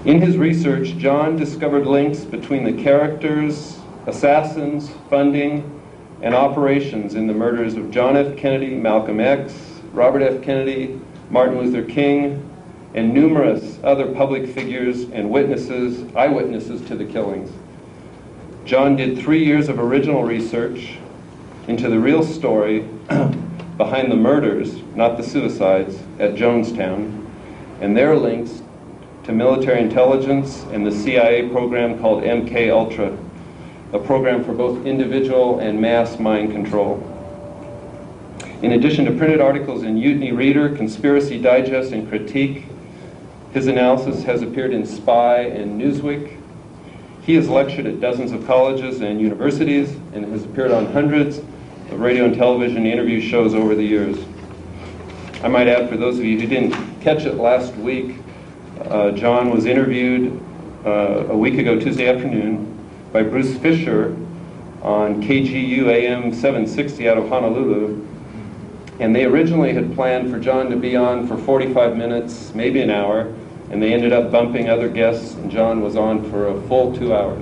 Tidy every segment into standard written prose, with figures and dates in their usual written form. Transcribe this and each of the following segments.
In his research, John discovered links between the characters, assassins, funding, and operations in the murders of John F. Kennedy, Malcolm X, Robert F. Kennedy, Martin Luther King, and numerous other public figures and eyewitnesses to the killings. John did 3 years of original research into the real story behind the murders, not the suicides, at Jonestown, and their links to military intelligence and the CIA program called MK Ultra, a program for both individual and mass mind control. In addition to printed articles in Mutiny Reader, Conspiracy Digest, and Critique, his analysis has appeared in Spy and Newsweek. He has lectured at dozens of colleges and universities and has appeared on hundreds of radio and television interview shows over the years. I might add, for those of you who didn't catch it last week, John was interviewed a week ago, Tuesday afternoon, by Bruce Fisher on KGU AM 760 out of Honolulu. And they originally had planned for John to be on for 45 minutes, maybe an hour, and they ended up bumping other guests, and John was on for a full 2 hours.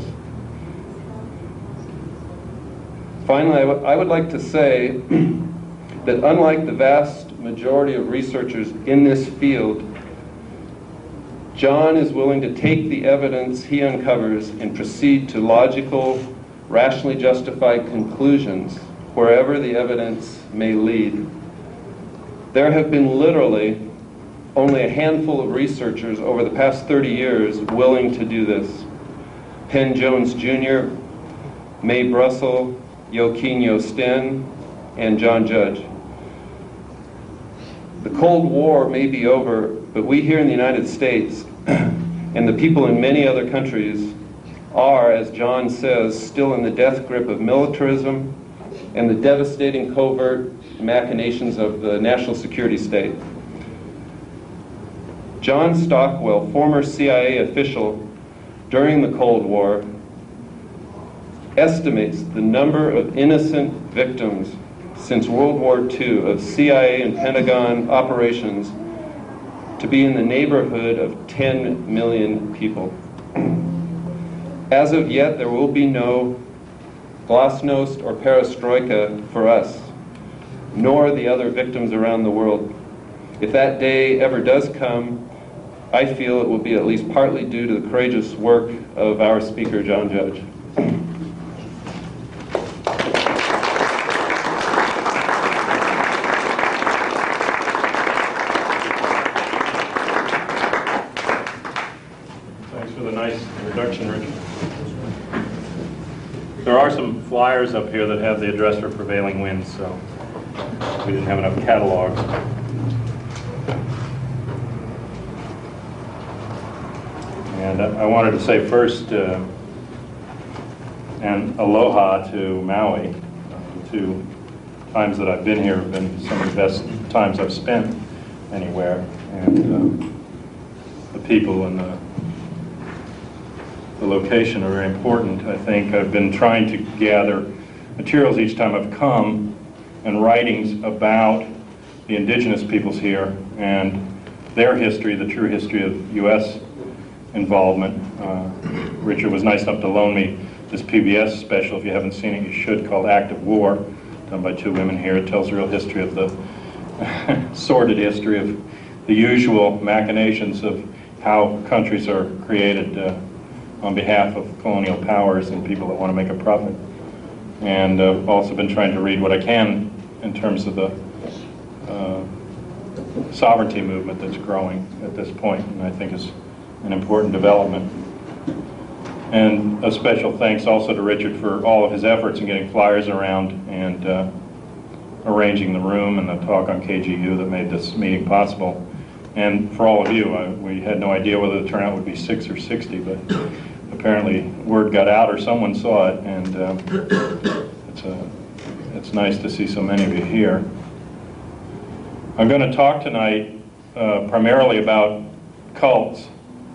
Finally, I would like to say that unlike the vast majority of researchers in this field, John is willing to take the evidence he uncovers and proceed to logical, rationally justified conclusions wherever the evidence may lead. There have been literally only a handful of researchers over the past 30 years willing to do this. Penn Jones Jr., Mae Brussel, Joaquin Yosten, and John Judge. The Cold War may be over, but we here in the United States and the people in many other countries are, as John says, still in the death grip of militarism and the devastating covert machinations of the national security state. John Stockwell, former CIA official during the Cold War, estimates the number of innocent victims since World War II of CIA and Pentagon operations to be in the neighborhood of 10 million people. As of yet, there will be no glasnost or perestroika for us, nor the other victims around the world. If that day ever does come, I feel it will be at least partly due to the courageous work of our speaker, John Judge. Thanks for the nice introduction, Richard. There are some flyers up here that have the address for Prevailing Winds, so we didn't have enough catalogs. And I wanted to say first, and aloha to Maui. The 2 times that I've been here have been some of the best times I've spent anywhere. And the people and the location are very important. I think I've been trying to gather materials each time I've come and writings about the indigenous peoples here and their history, the true history of U.S. involvement. Richard was nice enough to loan me this PBS special. If you haven't seen it, you should, called Act of War, done by 2 women here. It tells the real history of the sordid history of the usual machinations of how countries are created on behalf of colonial powers and people that want to make a profit. And I've also been trying to read what I can in terms of the sovereignty movement that's growing at this point, and I think is an important development. And a special thanks also to Richard for all of his efforts in getting flyers around and arranging the room and the talk on KGU that made this meeting possible. And for all of you, we had no idea whether the turnout would be 6 or 60, but apparently word got out or someone saw it, and it's nice to see so many of you here. I'm going to talk tonight primarily about cults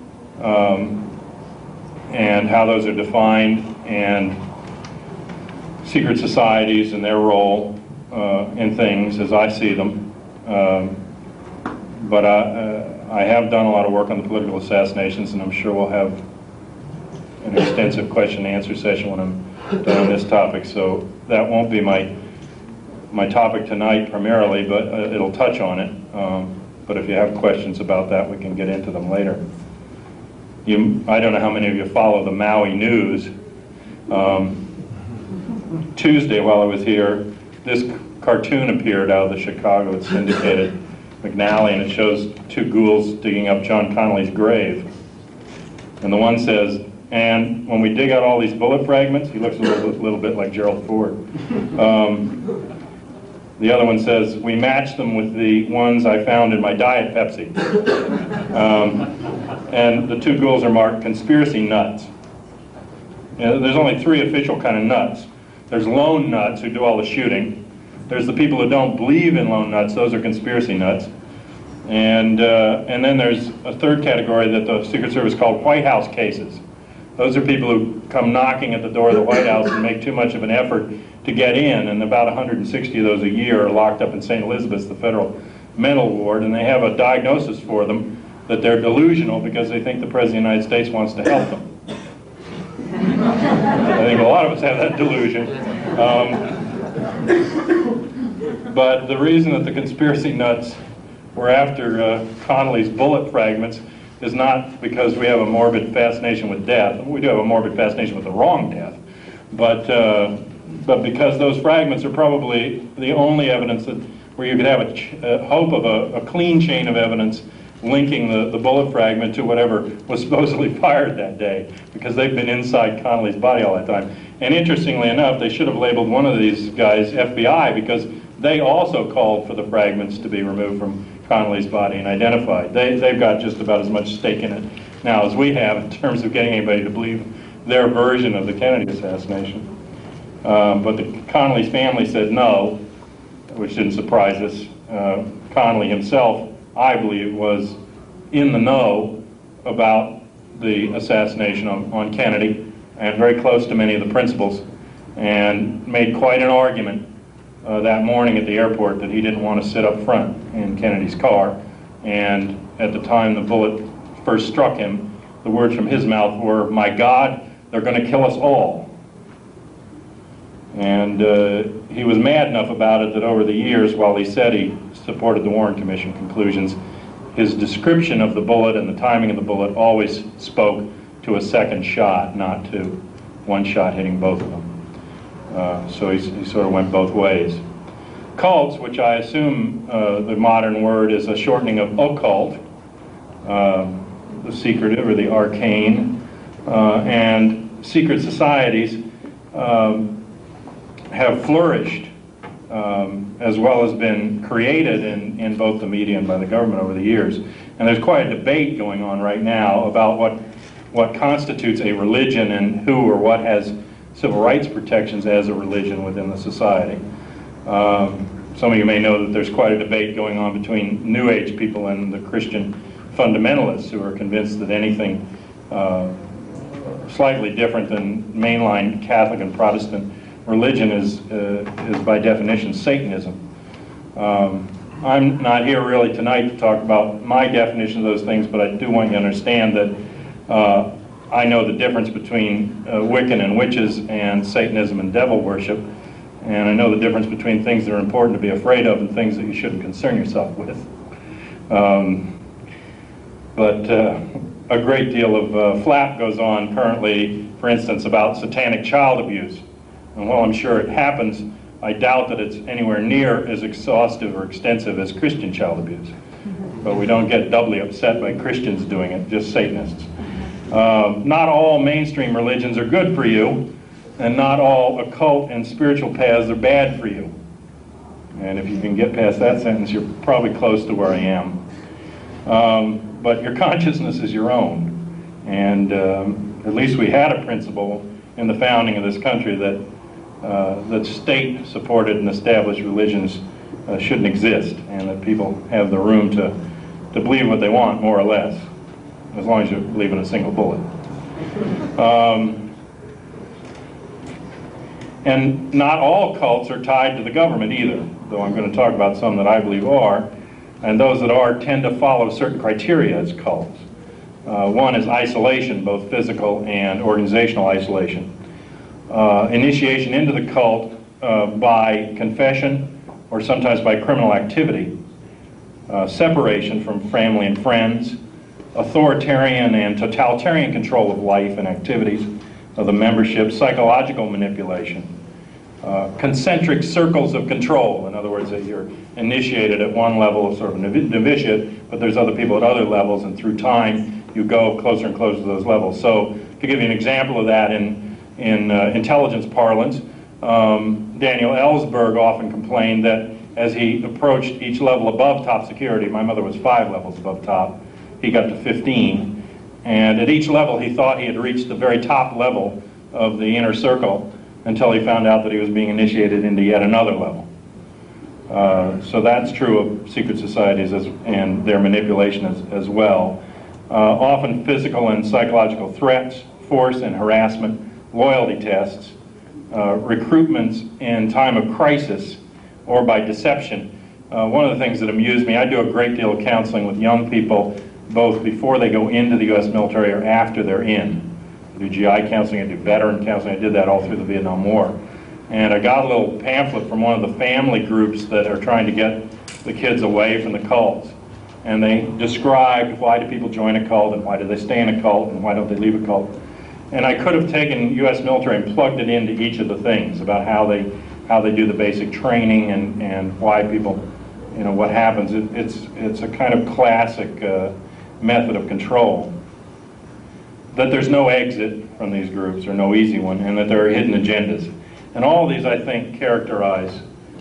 and how those are defined, and secret societies and their role in things as I see them. But I have done a lot of work on the political assassinations, and I'm sure we'll have an extensive question and answer session when I'm done on this topic. So that won't be my topic tonight primarily, but it'll touch on it. But if you have questions about that, we can get into them later. I don't know how many of you follow the Maui news. Tuesday, while I was here, this cartoon appeared out of the Chicago. It's syndicated, McNally, and it shows two ghouls digging up John Connolly's grave. And the one says, and when we dig out all these bullet fragments, he looks a little bit like Gerald Ford. The other one says, we match them with the ones I found in my Diet Pepsi. And the two ghouls are marked conspiracy nuts. You know, there's only three official kind of nuts. There's lone nuts who do all the shooting. There's the people who don't believe in lone nuts. Those are conspiracy nuts. And then there's a third category that the Secret Service called White House cases. Those are people who come knocking at the door of the White House and make too much of an effort to get in, and about 160 of those a year are locked up in St. Elizabeth's, the federal mental ward, and they have a diagnosis for them that they're delusional because they think the President of the United States wants to help them. I think a lot of us have that delusion. But the reason that the conspiracy nuts were after Connolly's bullet fragments is not because we have a morbid fascination with death. We do have a morbid fascination with the wrong death. But because those fragments are probably the only evidence where you could have a hope of a clean chain of evidence linking the bullet fragment to whatever was supposedly fired that day, because they've been inside Connolly's body all that time. And interestingly enough, they should have labeled one of these guys FBI, because they also called for the fragments to be removed from Connolly's body and identified. They've got just about as much stake in it now as we have in terms of getting anybody to believe their version of the Kennedy assassination. But the Connolly's family said no, which didn't surprise us. Connolly himself, I believe, was in the know about the assassination on Kennedy, and very close to many of the principals, and made quite an argument that morning at the airport that he didn't want to sit up front in Kennedy's car. And at the time the bullet first struck him, the words from his mouth were, "My God, they're going to kill us all." And he was mad enough about it that over the years, while he said he supported the Warren Commission conclusions, his description of the bullet and the timing of the bullet always spoke to a second shot, not to one shot hitting both of them. So he sort of went both ways. Cults, which I assume the modern word is a shortening of occult, the secretive or the arcane, and secret societies have flourished as well as been created in both the media and by the government over the years. And there's quite a debate going on right now about what constitutes a religion and who or what has civil rights protections as a religion within the society. Some of you may know that there's quite a debate going on between New Age people and the Christian fundamentalists who are convinced that anything slightly different than mainline Catholic and Protestant religion is by definition Satanism. I'm not here really tonight to talk about my definition of those things, but I do want you to understand that I know the difference between Wiccan and witches and Satanism and devil worship, and I know the difference between things that are important to be afraid of and things that you shouldn't concern yourself with. But a great deal of flap goes on currently, for instance, about satanic child abuse. And while I'm sure it happens, I doubt that it's anywhere near as exhaustive or extensive as Christian child abuse. But we don't get doubly upset by Christians doing it, just Satanists. Not all mainstream religions are good for you, and not all occult and spiritual paths are bad for you. And if you can get past that sentence, you're probably close to where I am. But your consciousness is your own. And at least we had a principle in the founding of this country that state-supported and established religions shouldn't exist, and that people have the room to believe what they want, more or less, as long as you believe in a single bullet. And not all cults are tied to the government either, though I'm going to talk about some that I believe are. And those that are tend to follow certain criteria as cults. One is isolation, both physical and organizational isolation. Initiation into the cult by confession or sometimes by criminal activity. Separation from family and friends. Authoritarian and totalitarian control of life and activities of the membership. Psychological manipulation. Concentric circles of control. In other words, that you're initiated at one level of sort of novitiate, but there's other people at other levels, and through time you go closer and closer to those levels. So to give you an example of that in intelligence parlance, Daniel Ellsberg often complained that as he approached each level above top security, my mother was 5 levels above top, he got to 15, and at each level he thought he had reached the very top level of the inner circle until he found out that he was being initiated into yet another level. So that's true of secret societies and their manipulation as well. Often physical and psychological threats, force and harassment, loyalty tests, recruitments in time of crisis or by deception. One of the things that amused me, I do a great deal of counseling with young people both before they go into the U.S. military or after they're in. I do GI counseling, I do veteran counseling, I did that all through the Vietnam War. And I got a little pamphlet from one of the family groups that are trying to get the kids away from the cults. And they described why do people join a cult and why do they stay in a cult and why don't they leave a cult. And I could have taken U.S. military and plugged it into each of the things about how they do the basic training and why people, you know, what happens. It's a kind of classic method of control. That there's no exit from these groups, or no easy one, and that there are hidden agendas. And all of these, I think, characterize,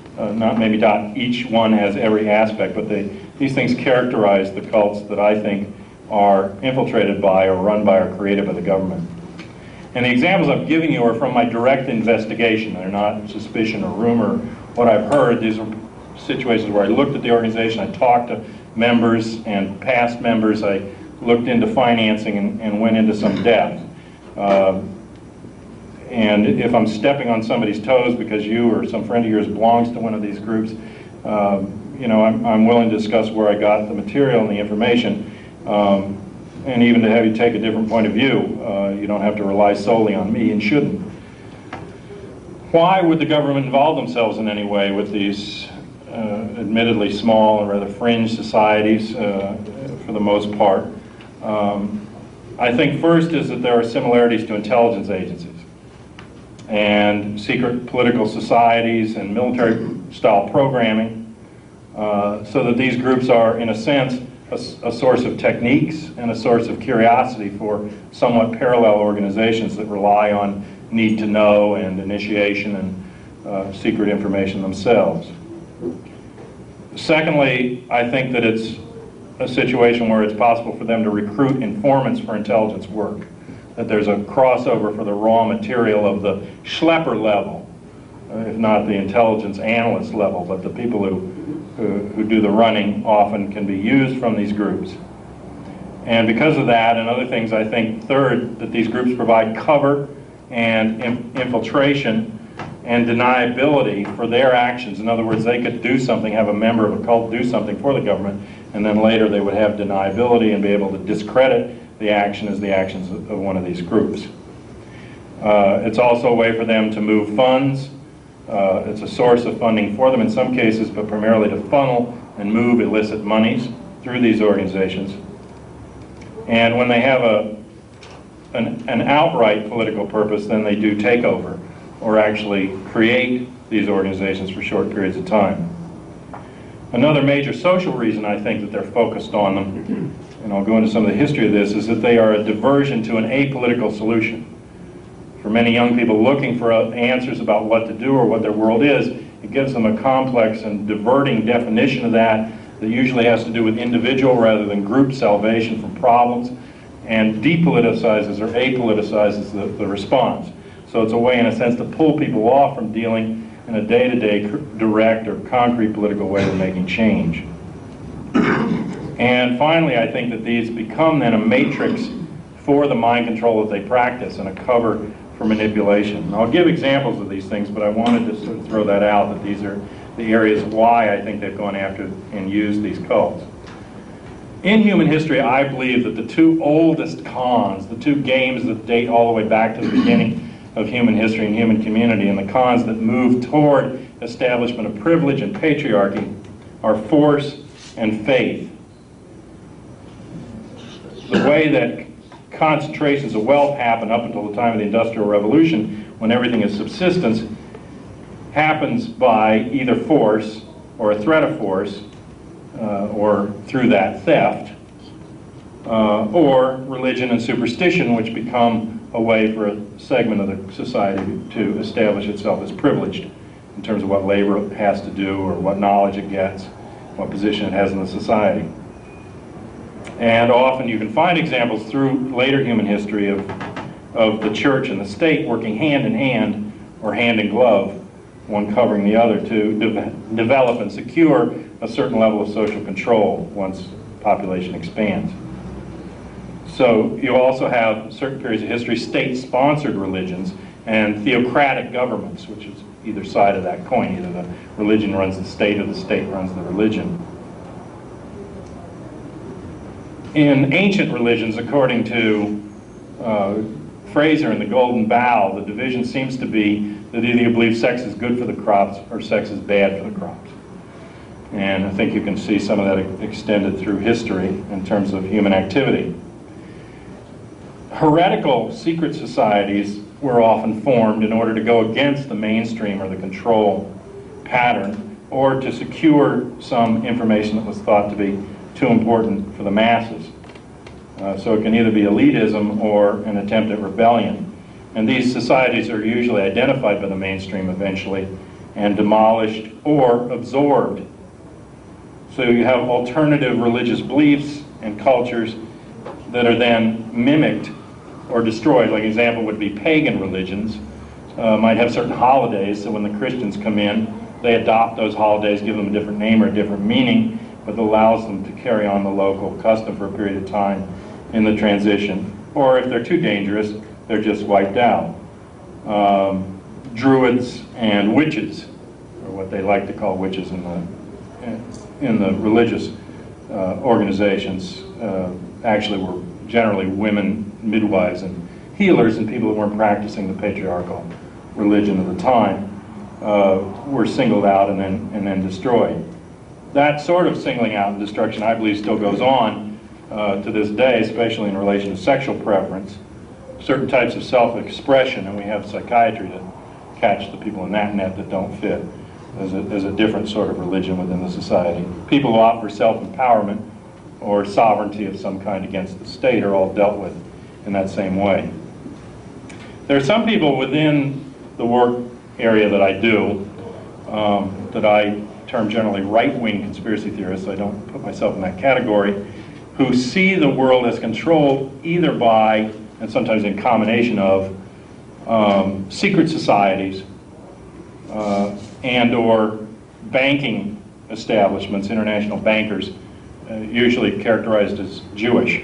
not each one has every aspect, but these things characterize the cults that I think are infiltrated by or run by or created by the government. And the examples I'm giving you are from my direct investigation. They're not suspicion or rumor. What I've heard, these are situations where I looked at the organization, I talked to members and past members, I looked into financing and went into some depth. And if I'm stepping on somebody's toes because you or some friend of yours belongs to one of these groups, you know, I'm willing to discuss where I got the material and the information, and even to have you take a different point of view. You don't have to rely solely on me, and shouldn't. Why would the government involve themselves in any way with these admittedly small and rather fringe societies for the most part? I think first is that there are similarities to intelligence agencies and secret political societies and military-style programming, so that these groups are, in a sense, a source of techniques and a source of curiosity for somewhat parallel organizations that rely on need to know and initiation and secret information themselves. Secondly, I think that it's a situation where it's possible for them to recruit informants for intelligence work, that there's a crossover for the raw material of the schlepper level, if not the intelligence analyst level, but the people who do the running often can be used from these groups. And because of that and other things, I think third, that these groups provide cover and infiltration and deniability for their actions. In other words, they could do something, have a member of a cult do something for the government, and then later they would have deniability and be able to discredit the action as the actions of one of these groups. It's also a way for them to move funds. It's a source of funding for them in some cases, but primarily to funnel and move illicit monies through these organizations. And when they have an outright political purpose, then they do take over or actually create these organizations for short periods of time. Another major social reason I think that they're focused on them, and I'll go into some of the history of this, is that they are a diversion to an apolitical solution. For many young people looking for answers about what to do or what their world is, it gives them a complex and diverting definition of that usually has to do with individual rather than group salvation from problems, and depoliticizes or apoliticizes the response. So it's a way, in a sense, to pull people off from dealing in a day-to-day direct or concrete political way of making change. And finally, I think that these become then a matrix for the mind control that they practice and a cover for manipulation. And I'll give examples of these things, but I wanted to sort of throw that out, that the areas why I think they've gone after and used these cults. In human history, I believe that the two oldest cons, the two games that date all the way back to the beginning of human history and human community, and the cons that move toward establishment of privilege and patriarchy, are force and faith. The way that concentrations of wealth happen up until the time of the Industrial Revolution, when everything is subsistence, happens by either force or a threat of force, or through that theft, or religion and superstition, which become a way for a segment of the society to establish itself as privileged in terms of what labor has to do or what knowledge it gets, what position it has in the society. And often you can find examples through later human history of the church and the state working hand in hand or hand in glove, one covering the other, to develop and secure a certain level of social control once population expands. So you also have certain periods of history state-sponsored religions and theocratic governments, which is either side of that coin. Either the religion runs the state or the state runs the religion. In ancient religions, according to Fraser in The Golden Bough, the division seems to be that either you believe sex is good for the crops or sex is bad for the crops. And I think you can see some of that extended through history in terms of human activity. Heretical secret societies were often formed in order to go against the mainstream or the control pattern, or to secure some information that was thought to be too important for the masses. So it can either be elitism or an attempt at rebellion. And these societies are usually identified by the mainstream eventually and demolished or absorbed. So you have alternative religious beliefs and cultures that are then mimicked or destroyed. Like an example would be pagan religions might have certain holidays, so when the Christians come in, they adopt those holidays, give them a different name or a different meaning, but it allows them to carry on the local custom for a period of time in the transition. Or if they're too dangerous, they're just wiped out. Druids and witches, or what they like to call witches in the religious organizations, actually were generally women midwives and healers, and people who weren't practicing the patriarchal religion of the time were singled out and then destroyed. That sort of singling out and destruction, I believe, still goes on to this day, especially in relation to sexual preference, certain types of self-expression, and we have psychiatry to catch the people in that net that don't fit. There's a different sort of religion within the society. People who opt for self-empowerment or sovereignty of some kind against the state are all dealt with in that same way. There are some people within the work area that I do that I term generally right-wing conspiracy theorists. I don't put myself in that category, who see the world as controlled either by, and sometimes in combination of, secret societies and or banking establishments, international bankers, usually characterized as Jewish.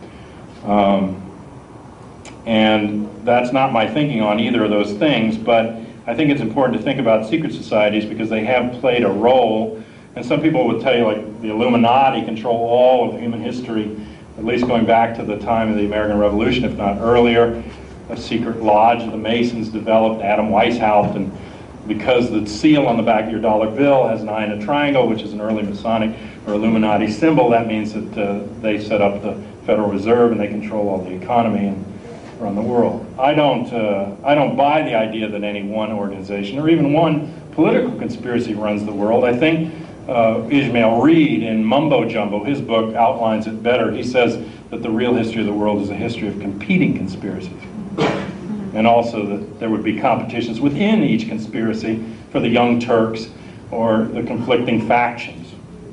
And that's not my thinking on either of those things, but I think it's important to think about secret societies because they have played a role. And some people would tell you, like, the Illuminati control all of human history, at least going back to the time of the American Revolution, if not earlier. A secret lodge of the Masons developed, Adam Weishaupt, and because the seal on the back of your dollar bill has an eye and a triangle, which is an early Masonic or Illuminati symbol, that means that they set up the Federal Reserve and they control all the economy and run the world. I don't buy the idea that any one organization or even one political conspiracy runs the world. I think Ismail Reed in Mumbo Jumbo, his book outlines it better. He says that the real history of the world is a history of competing conspiracies. And also that there would be competitions within each conspiracy for the Young Turks or the conflicting factions.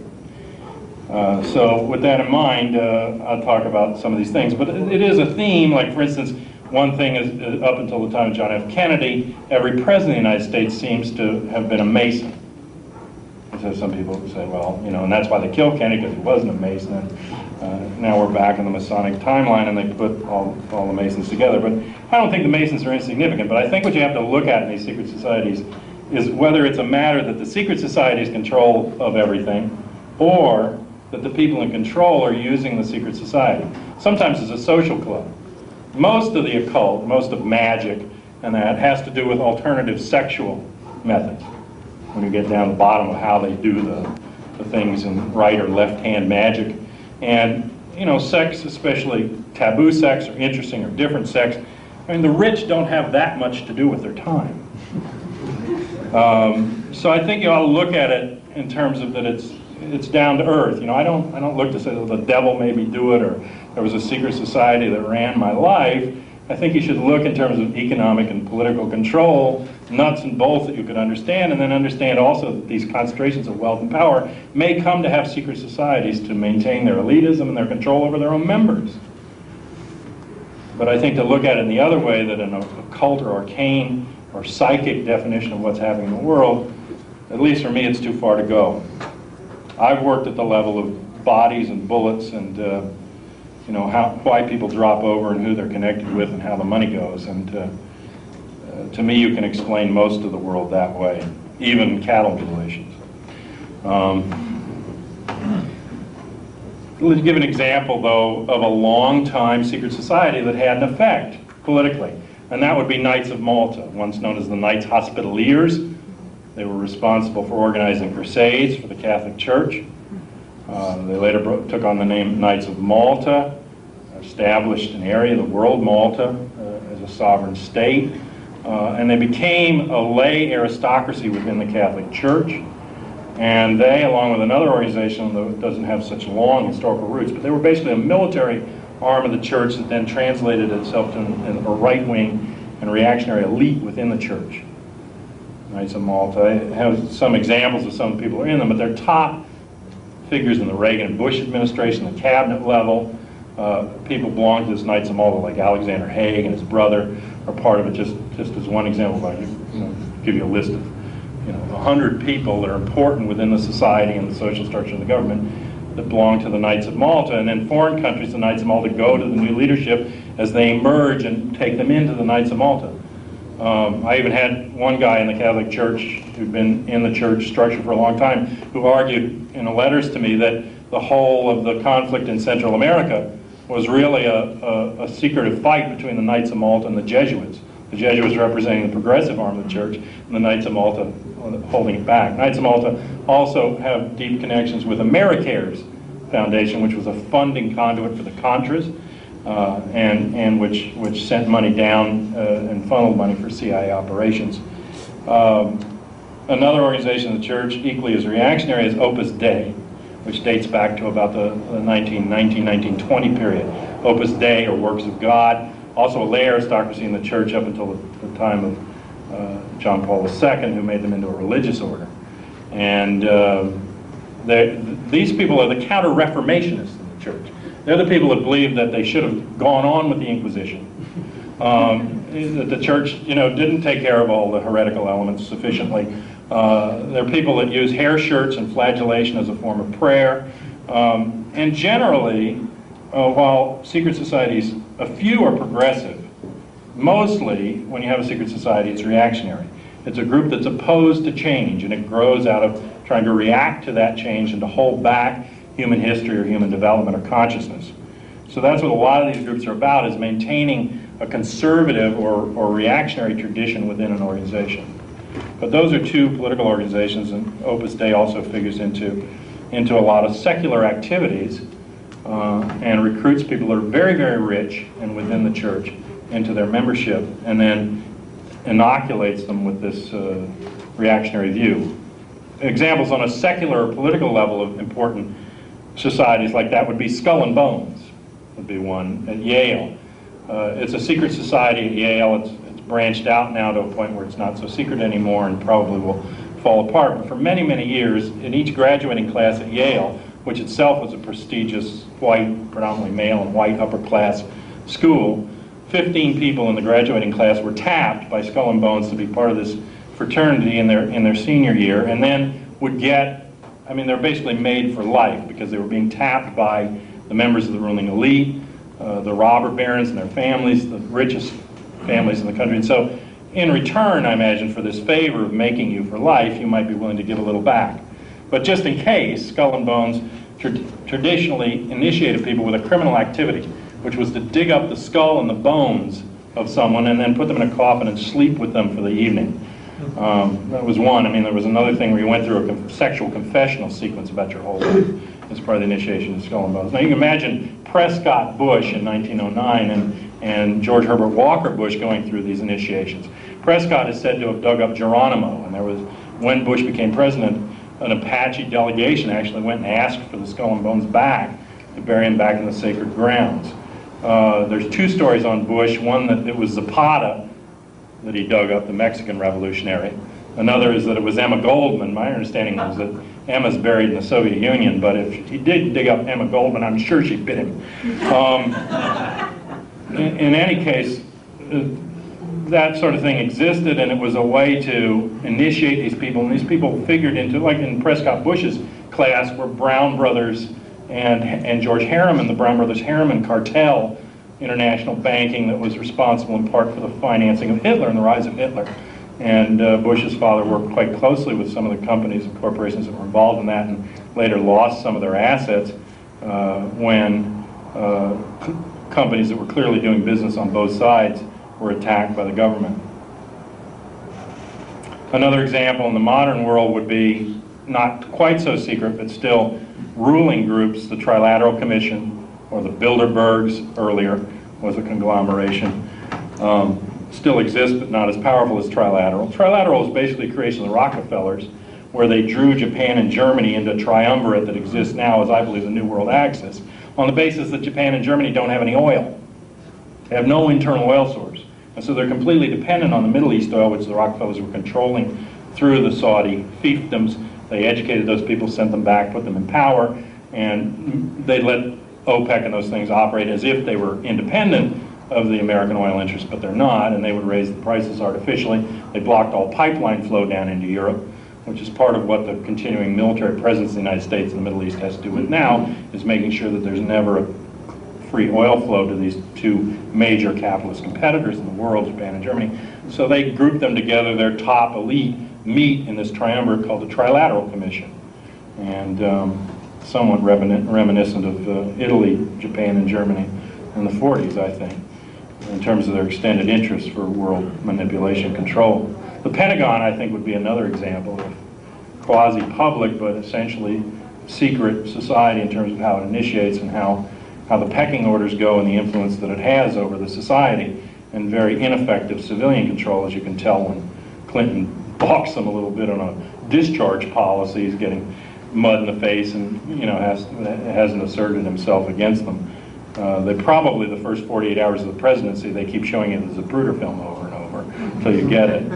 So with that in mind, I'll talk about some of these things. But it is a theme, like for instance, one thing is up until the time of John F. Kennedy, every president of the United States seems to have been a Mason. And so some people say, well, you know, and that's why they killed Kennedy, because he wasn't a Mason. And now we're back in the Masonic timeline and they put all the Masons together. But I don't think the Masons are insignificant, but I think what you have to look at in these secret societies is whether it's a matter that the secret society is control of everything, or that the people in control are using the secret society. Sometimes it's a social club. Most of the occult, most of magic, and that has to do with alternative sexual methods. When you get down to the bottom of how they do the things in right or left-hand magic. And, you know, sex, especially taboo sex or interesting or different sex, I mean, the rich don't have that much to do with their time. So I think you ought to look at it in terms of that it's down to earth. You know, I don't look to say that the devil made me do it, or there was a secret society that ran my life. I think you should look in terms of economic and political control, nuts and bolts that you could understand, and then understand also that these concentrations of wealth and power may come to have secret societies to maintain their elitism and their control over their own members. But I think to look at it in the other way, that an occult or arcane or psychic definition of what's happening in the world, at least for me, it's too far to go. I've worked at the level of bodies and bullets and you know, why people drop over and who they're connected with and how the money goes. And to me, you can explain most of the world that way, even cattle mutilations. Let's give an example, though, of a long-time secret society that had an effect politically, and that would be Knights of Malta, once known as the Knights Hospitaliers. They were responsible for organizing crusades for the Catholic Church. They later took on the name Knights of Malta, established an area, the world Malta, as a sovereign state, and they became a lay aristocracy within the Catholic Church. And they, along with another organization that doesn't have such long historical roots, but they were basically a military arm of the church that then translated itself to a right-wing and reactionary elite within the church. Knights of Malta. I have some examples of some people who are in them, but they're top figures in the Reagan and Bush administration, the cabinet level. People belong to this Knights of Malta, like Alexander Haig and his brother are part of it. Just as one example, I give you a list of 100 people that are important within the society and the social structure of the government that belong to the Knights of Malta. And in foreign countries, the Knights of Malta go to the new leadership as they emerge and take them into the Knights of Malta. I even had one guy in the Catholic Church who'd been in the church structure for a long time who argued in letters to me that the whole of the conflict in Central America was really a secretive fight between the Knights of Malta and the Jesuits. The Jesuits representing the progressive arm of the church, and the Knights of Malta holding it back. Knights of Malta also have deep connections with AmeriCares Foundation, which was a funding conduit for the Contras, and which sent money down and funneled money for CIA operations. Another organization of the church, equally as reactionary, is Opus Dei, which dates back to about the 1920 period. Opus Dei, or Works of God, also a lay aristocracy in the church up until the time of John Paul II, who made them into a religious order. And these people are the counter-reformationists in the church. They're the people that believe that they should have gone on with the Inquisition. That the church, didn't take care of all the heretical elements sufficiently. They're people that use hair shirts and flagellation as a form of prayer. And generally, while secret societies, a few are progressive, mostly when you have a secret society, it's reactionary. It's a group that's opposed to change, and it grows out of trying to react to that change and to hold back human history or human development or consciousness. So that's what a lot of these groups are about, is maintaining a conservative or reactionary tradition within an organization. But those are two political organizations, and Opus Dei also figures into a lot of secular activities and recruits people that are very, very rich and within the church into their membership, and then inoculates them with this reactionary view. Examples on a secular or political level of important societies like that would be Skull and Bones, would be one at Yale. It's a secret society at Yale. It's branched out now to a point where it's not so secret anymore and probably will fall apart. But for many, many years, in each graduating class at Yale, which itself was a prestigious white, predominantly male and white upper class school, 15 people in the graduating class were tapped by Skull and Bones to be part of this fraternity in their senior year, and then would get, they're basically made for life because they were being tapped by the members of the ruling elite, the robber barons and their families, the richest families in the country. And so in return, I imagine, for this favor of making you for life, you might be willing to give a little back. But just in case, Skull and Bones traditionally initiated people with a criminal activity, which was to dig up the skull and the bones of someone and then put them in a coffin and sleep with them for the evening. That was one. I mean, there was another thing where you went through a sexual confessional sequence about your whole life as part of the initiation of Skull and Bones. Now, you can imagine Prescott Bush in 1909 and George Herbert Walker Bush going through these initiations. Prescott is said to have dug up Geronimo, and there was, when Bush became president, an Apache delegation actually went and asked for the Skull and Bones back to bury him back in the sacred grounds. There's two stories on Bush. One that it was Zapata that he dug up, the Mexican revolutionary. Another is that it was Emma Goldman. My understanding was that Emma's buried in the Soviet Union, but if he did dig up Emma Goldman, I'm sure she bit him. In any case, that sort of thing existed, and it was a way to initiate these people, and these people figured into, like in Prescott Bush's class, were Brown Brothers and George Harriman, the Brown Brothers Harriman cartel, international banking that was responsible in part for the financing of Hitler and the rise of Hitler. And Bush's father worked quite closely with some of the companies and corporations that were involved in that, and later lost some of their assets when companies that were clearly doing business on both sides were attacked by the government. Another example in the modern world would be, not quite so secret, but still ruling groups, the Trilateral Commission, or the Bilderbergs, earlier was a conglomeration, still exist but not as powerful as Trilateral. Trilateral is basically a creation of the Rockefellers, where they drew Japan and Germany into a triumvirate that exists now as, I believe, the New World Axis, on the basis that Japan and Germany don't have any oil. They have no internal oil source. And so they're completely dependent on the Middle East oil, which the Rockefellers were controlling through the Saudi fiefdoms. They educated those people, sent them back, put them in power, and they let OPEC and those things operate as if they were independent of the American oil interests, but they're not, and they would raise the prices artificially. They blocked all pipeline flow down into Europe, which is part of what the continuing military presence of the United States in the Middle East has to do with now, is making sure that there's never a free oil flow to these two major capitalist competitors in the world, Japan and Germany. So they grouped them together, their top elite meet in this triumvirate called the Trilateral Commission. And somewhat reminiscent of Italy, Japan, and Germany in the 40s, I think, in terms of their extended interest for world manipulation control. The Pentagon, I think, would be another example of quasi-public but essentially secret society in terms of how it initiates and how the pecking orders go and the influence that it has over the society, and very ineffective civilian control, as you can tell when Clinton balks them a little bit on a discharge policy. He's getting mud in the face and hasn't asserted himself against them. They probably, the first 48 hours of the presidency, they keep showing you the Zapruder film over and over until you get it.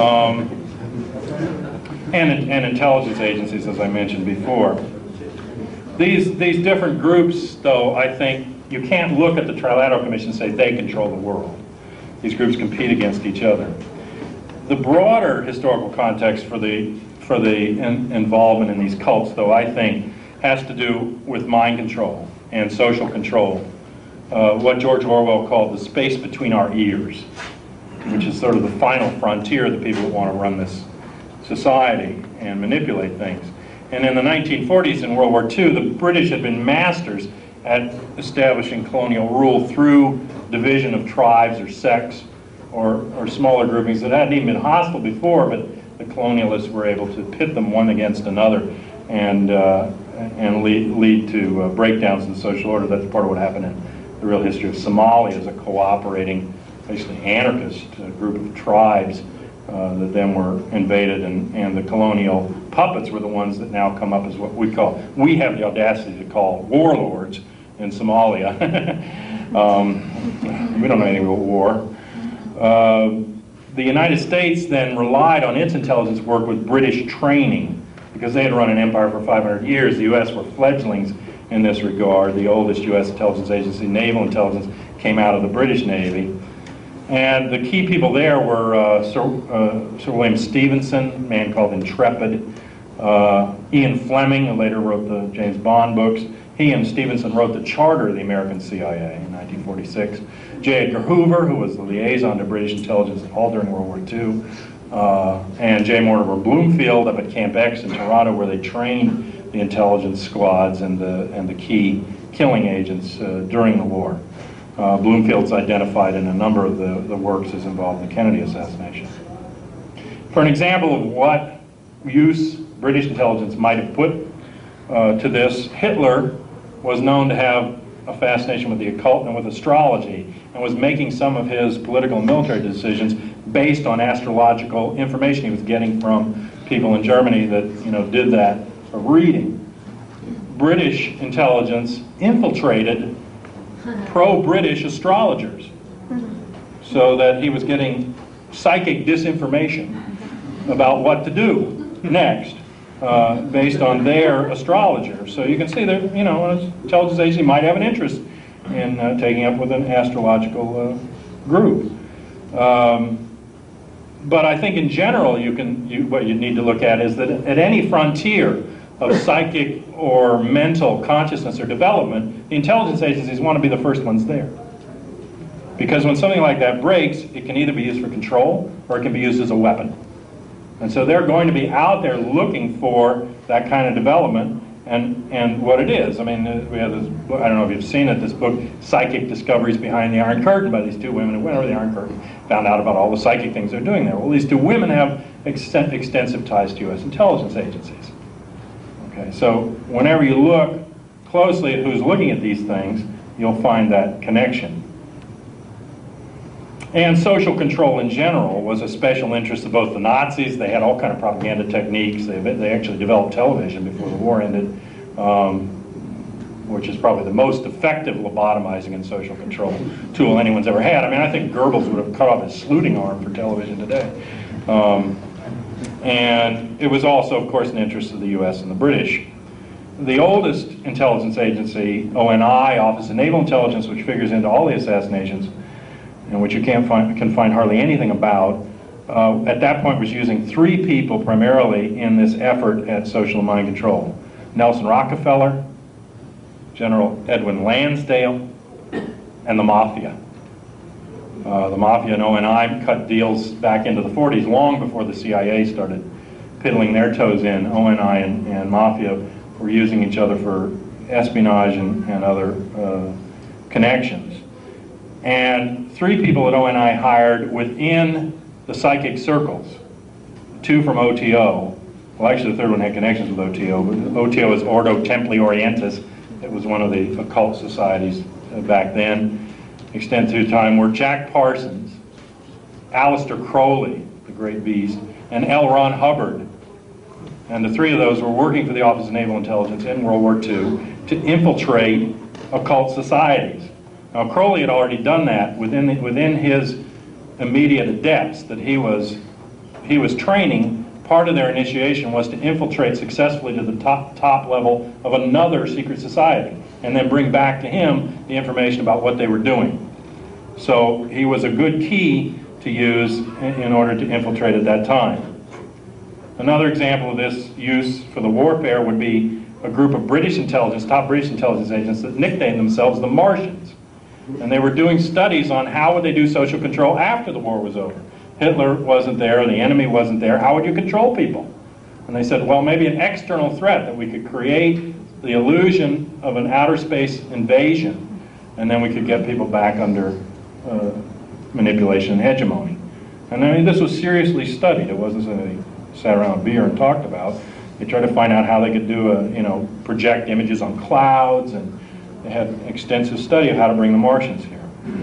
And intelligence agencies, as I mentioned before. These different groups, though, I think you can't look at the Trilateral Commission and say they control the world. These groups compete against each other. The broader historical context for the involvement in these cults, though, I think, has to do with mind control and social control. What George Orwell called the space between our ears, which is sort of the final frontier of the people that want to run this society and manipulate things. And in the 1940s and World War II, the British had been masters at establishing colonial rule through division of tribes or sects or smaller groupings that hadn't even been hostile before, but the colonialists were able to pit them one against another and lead to breakdowns in the social order. That's part of what happened in the real history of Somalia, as a cooperating, basically anarchist group of tribes that then were invaded, and the colonial puppets were the ones that now come up as what we have the audacity to call warlords in Somalia. We don't know anything about war. The United States then relied on its intelligence work with British training, because they had run an empire for 500 years. The U.S. were fledglings in this regard. The oldest U.S. intelligence agency, Naval Intelligence, came out of the British Navy. And the key people there were Sir William Stevenson, a man called Intrepid, Ian Fleming, who later wrote the James Bond books. He and Stevenson wrote the charter of the American CIA in 1946. J. Edgar Hoover, who was the liaison to British intelligence all during World War II, and J. Mortimer Bloomfield up at Camp X in Toronto, where they trained the intelligence squads and the key killing agents during the war. Bloomfield's identified in a number of the works as involved in the Kennedy assassination. For an example of what use British intelligence might have put to this, Hitler was known to have a fascination with the occult and with astrology, and was making some of his political and military decisions based on astrological information he was getting from people in Germany that, you know, did that for reading. British intelligence infiltrated pro-British astrologers so that he was getting psychic disinformation about what to do next based on their astrologer. So you can see that, you know, an intelligence agency might have an interest in taking up with an astrological group. But I think in general, what you need to look at is that at any frontier of psychic or mental consciousness or development, the intelligence agencies want to be the first ones there. Because when something like that breaks, it can either be used for control or it can be used as a weapon. And so they're going to be out there looking for that kind of development and what it is. I mean, we have this book, I don't know if you've seen it, this book, Psychic Discoveries Behind the Iron Curtain, by these two women who went over the Iron Curtain, found out about all the psychic things they're doing there. Well, these two women have extensive ties to U.S. intelligence agencies. Okay, so whenever you look closely at who's looking at these things, you'll find that connection. And social control in general was a special interest of both the Nazis. They had all kind of propaganda techniques. They actually developed television before the war ended, which is probably the most effective lobotomizing and social control tool anyone's ever had. I mean, I think Goebbels would have cut off his saluting arm for television today. And it was also, of course, an interest of the U.S. and the British. The oldest intelligence agency, ONI, Office of Naval Intelligence, which figures into all the assassinations, and which you can find hardly anything about, at that point was using 3 people primarily in this effort at social and mind control. Nelson Rockefeller, General Edwin Lansdale, and the Mafia. The Mafia and ONI cut deals back into the 40s, long before the CIA started piddling their toes in. ONI and Mafia were using each other for espionage and other connections. And 3 people at ONI hired within the psychic circles, 2 from OTO. Well, actually the third one had connections with OTO, but OTO is Ordo Templi Orientis. It was one of the occult societies back then. Extended time were Jack Parsons, Aleister Crowley, the great beast, and L. Ron Hubbard. And the 3 of those were working for the Office of Naval Intelligence in World War II to infiltrate occult societies. Now, Crowley had already done that within his immediate adepts that he was training. Part of their initiation was to infiltrate successfully to the top level of another secret society, and then bring back to him the information about what they were doing. So he was a good key to use in order to infiltrate at that time. Another example of this use for the warfare would be a group of British intelligence, top British intelligence agents that nicknamed themselves the Martians. And they were doing studies on how would they do social control after the war was over. Hitler wasn't there, the enemy wasn't there, how would you control people? And they said, well, maybe an external threat, that we could create the illusion of an outer space invasion, and then we could get people back under manipulation and hegemony. And I mean, this was seriously studied. It wasn't something they sat around with beer and talked about. They tried to find out how they could do project images on clouds, and they had an extensive study of how to bring the Martians here.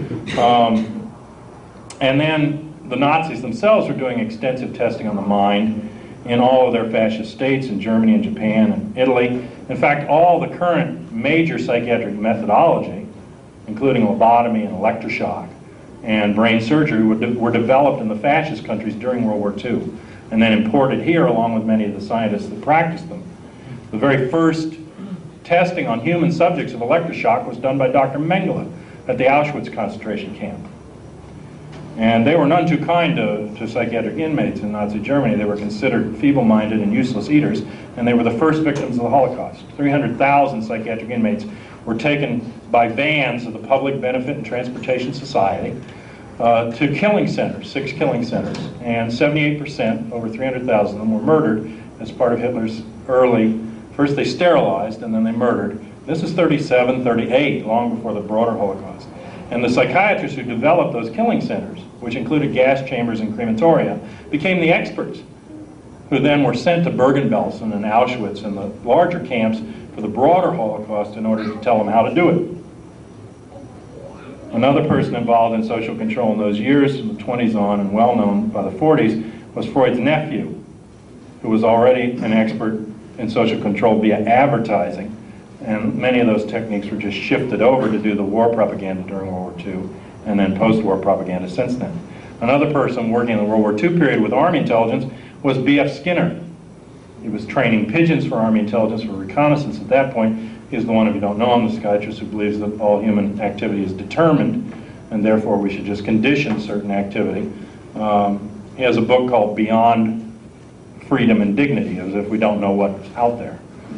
And then the Nazis themselves were doing extensive testing on the mind in all of their fascist states, in Germany and Japan and Italy. In fact, all the current major psychiatric methodology, including lobotomy and electroshock and brain surgery, were developed in the fascist countries during World War II, and then imported here along with many of the scientists that practiced them. The very first testing on human subjects of electroshock was done by Dr. Mengele at the Auschwitz concentration camp. And they were none too kind to psychiatric inmates in Nazi Germany. They were considered feeble-minded and useless eaters, and they were the first victims of the Holocaust. 300,000 psychiatric inmates were taken by vans of the Public Benefit and Transportation Society to killing centers, 6 killing centers. And 78%, over 300,000 of them, were murdered as part of Hitler's early, first they sterilized and then they murdered. This is 37, 38, long before the broader Holocaust. And the psychiatrists who developed those killing centers, which included gas chambers and crematoria, became the experts, who then were sent to Bergen-Belsen and Auschwitz and the larger camps for the broader Holocaust in order to tell them how to do it. Another person involved in social control in those years, from the 20s on and well known by the 40s, was Freud's nephew, who was already an expert in social control via advertising. And many of those techniques were just shifted over to do the war propaganda during World War II and then post-war propaganda since then. Another person working in the World War II period with Army intelligence was B.F. Skinner. He was training pigeons for Army intelligence for reconnaissance at that point. He's the one, if you don't know him, the psychiatrist who believes that all human activity is determined and therefore we should just condition certain activity. He has a book called Beyond Freedom and Dignity, as if we don't know what's out there.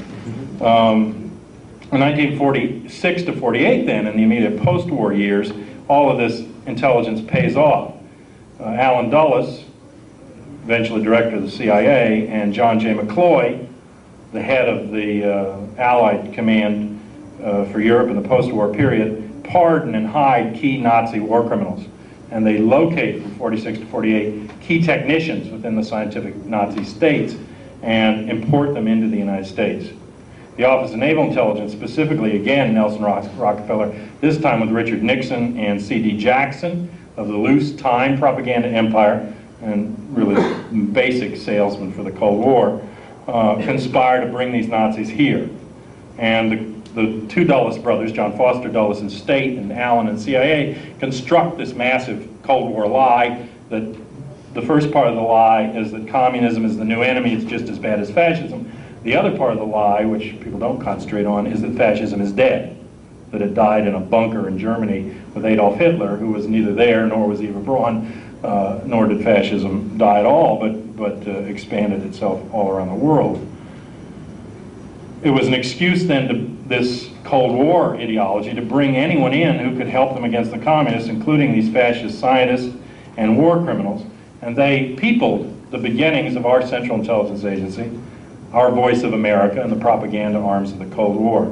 In 1946 to 48 then, in the immediate post-war years, all of this intelligence pays off. Allen Dulles, eventually director of the CIA, and John J. McCloy, the head of the Allied Command for Europe in the post-war period, pardon and hide key Nazi war criminals. And they locate from 46 to 48 key technicians within the scientific Nazi states and import them into the United States. The Office of Naval Intelligence, specifically, again, Nelson Rockefeller, this time with Richard Nixon and C.D. Jackson of the loose time propaganda empire, and really basic salesman for the Cold War, conspire to bring these Nazis here. And the two Dulles brothers, John Foster Dulles in State and Allen in CIA, construct this massive Cold War lie that the first part of the lie is that communism is the new enemy, it's just as bad as fascism. The other part of the lie, which people don't concentrate on, is that fascism is dead, that it died in a bunker in Germany with Adolf Hitler, who was neither there nor was Eva Braun, nor did fascism die at all, but expanded itself all around the world. It was an excuse then to this Cold War ideology to bring anyone in who could help them against the communists, including these fascist scientists and war criminals. And they peopled the beginnings of our Central Intelligence Agency, our Voice of America, and the propaganda arms of the Cold War.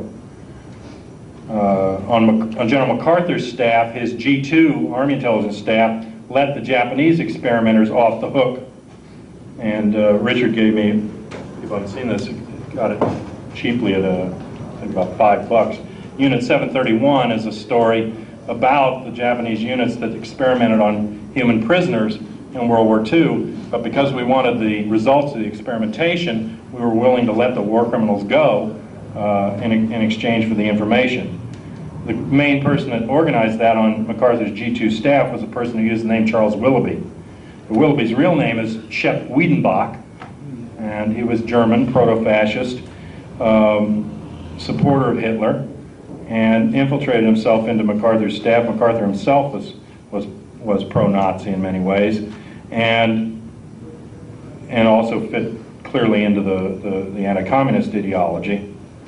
On General MacArthur's staff, his G2 Army intelligence staff let the Japanese experimenters off the hook. And Richard gave me, if I've seen this, got it cheaply at I think about $5. Unit 731 is a story about the Japanese units that experimented on human prisoners in World War II, but because we wanted the results of the experimentation, we were willing to let the war criminals go in exchange for the information. The main person that organized that on MacArthur's G2 staff was a person who used the name Charles Willoughby. Willoughby's real name is Shep Wiedenbach, and he was German, proto-fascist, supporter of Hitler, and infiltrated himself into MacArthur's staff. MacArthur himself was pro-Nazi in many ways, and also fit clearly into the anti-communist ideology.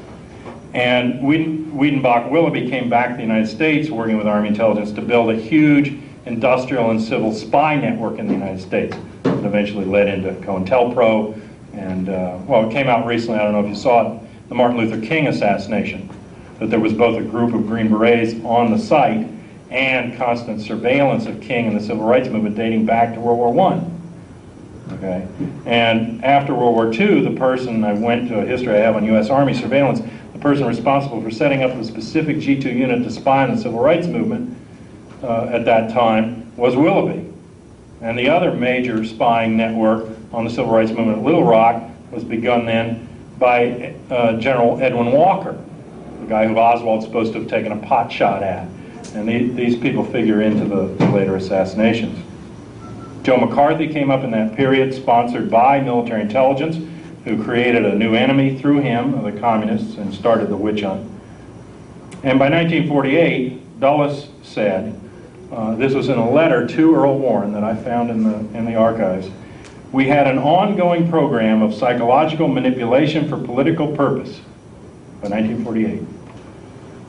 And Wiedenbach Willoughby came back to the United States working with Army intelligence to build a huge industrial and civil spy network in the United States that eventually led into COINTELPRO. And, well, it came out recently, I don't know if you saw it, the Martin Luther King assassination, that there was both a group of Green Berets on the site and constant surveillance of King and the Civil Rights Movement dating back to World War I. Okay? And after World War II, the person, I went to a history I have on U.S. Army surveillance, the person responsible for setting up the specific G2 unit to spy on the Civil Rights Movement at that time was Willoughby. And the other major spying network on the Civil Rights Movement at Little Rock was begun then by General Edwin Walker, the guy who Oswald's supposed to have taken a pot shot at. And these people figure into the later assassinations. Joe McCarthy came up in that period, sponsored by military intelligence, who created a new enemy through him, the communists, and started the witch hunt. And by 1948, Dulles said, this was in a letter to Earl Warren that I found in the archives, we had an ongoing program of psychological manipulation for political purpose by 1948.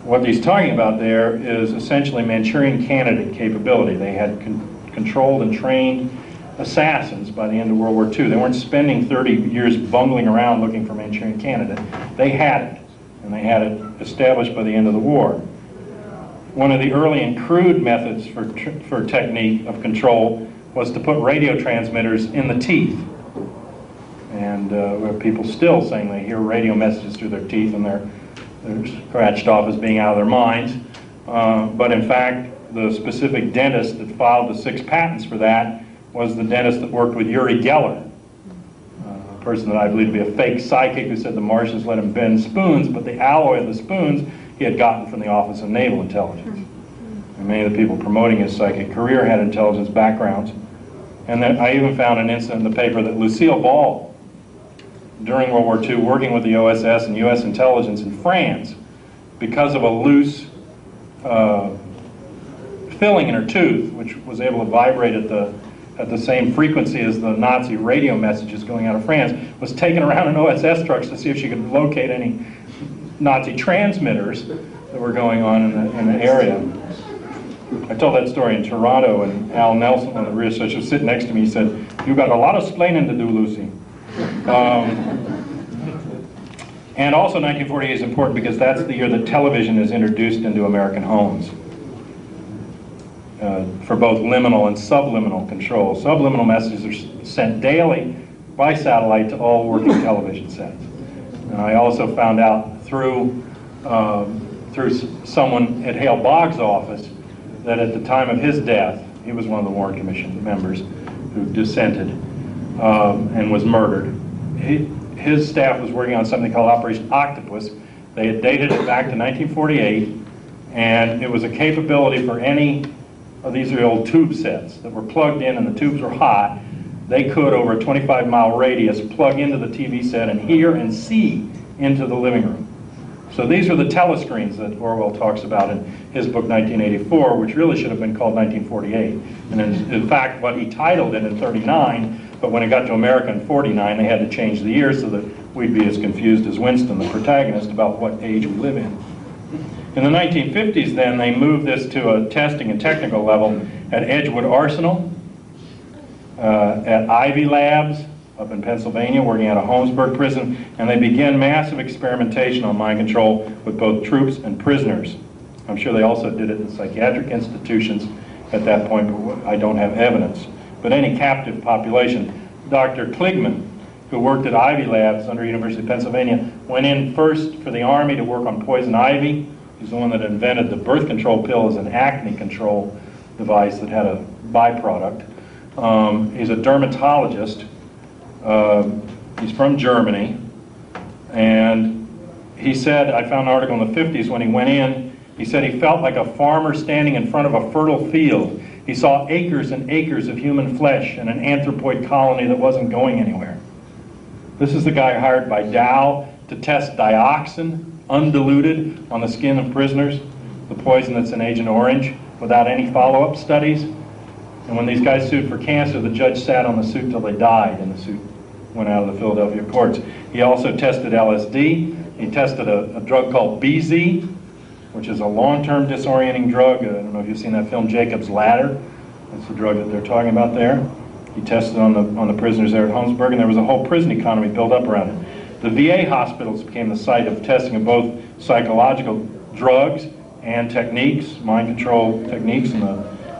what he's talking about there is essentially Manchurian candidate capability. They had controlled and trained assassins by the end of World War II. They weren't spending 30 years bungling around looking for Manchurian candidate. They had it, and they had it established by the end of the war. One of the early and crude methods for technique of control was to put radio transmitters in the teeth. And we have people still saying they hear radio messages through their teeth and they're scratched off as being out of their minds. But in fact, the specific dentist that filed the 6 patents for that was the dentist that worked with Uri Geller, a person that I believe to be a fake psychic who said the Martians let him bend spoons, but the alloy of the spoons he had gotten from the Office of Naval Intelligence. And many of the people promoting his psychic career had intelligence backgrounds. And then I even found an incident in the paper that Lucille Ball, during World War II, working with the OSS and U.S. intelligence in France, because of a loose filling in her tooth, which was able to vibrate at the same frequency as the Nazi radio messages going out of France, was taken around in OSS trucks to see if she could locate any Nazi transmitters that were going on in the area. I told that story in Toronto, and Al Nelson, one of the researchers, was sitting next to me. He said, "You got a lot of splaining to do, Lucy." And also 1948 is important because that's the year that television is introduced into American homes for both liminal and subliminal control. Subliminal messages are sent daily by satellite to all working television sets. And I also found out through someone at Hale Boggs' office that at the time of his death, he was one of the Warren Commission members who dissented and was murdered. His staff was working on something called Operation Octopus. They had dated it back to 1948, and it was a capability for any of these are the old tube sets that were plugged in and the tubes were hot. They could, over a 25-mile radius, plug into the TV set and hear and see into the living room. So these are the telescreens that Orwell talks about in his book 1984, which really should have been called 1948. And in fact, what he titled it in 39, but when it got to America in 49, they had to change the year so that we'd be as confused as Winston, the protagonist, about what age we live in. In the 1950s, then, they moved this to a testing and technical level at Edgewood Arsenal, at Ivy Labs up in Pennsylvania, working out of Holmesburg Prison, and they began massive experimentation on mind control with both troops and prisoners. I'm sure they also did it in psychiatric institutions at that point, but I don't have evidence. But any captive population. Dr. Kligman, who worked at Ivy Labs under University of Pennsylvania, went in first for the Army to work on poison ivy. He's the one that invented the birth control pill as an acne control device that had a byproduct. He's a dermatologist. He's from Germany. And he said, I found an article in the 50s when he went in, he said he felt like a farmer standing in front of a fertile field. He saw acres and acres of human flesh and an anthropoid colony that wasn't going anywhere. This is the guy hired by Dow to test dioxin, undiluted, on the skin of prisoners, the poison that's in Agent Orange, without any follow-up studies. And when these guys sued for cancer, the judge sat on the suit till they died, and the suit went out of the Philadelphia courts. He also tested LSD. He tested a drug called BZ, which is a long-term disorienting drug. I don't know if you've seen that film, Jacob's Ladder. That's the drug that they're talking about there. He tested on the prisoners there at Holmesburg, and there was a whole prison economy built up around it. The VA hospitals became the site of testing of both psychological drugs and techniques, mind control techniques, and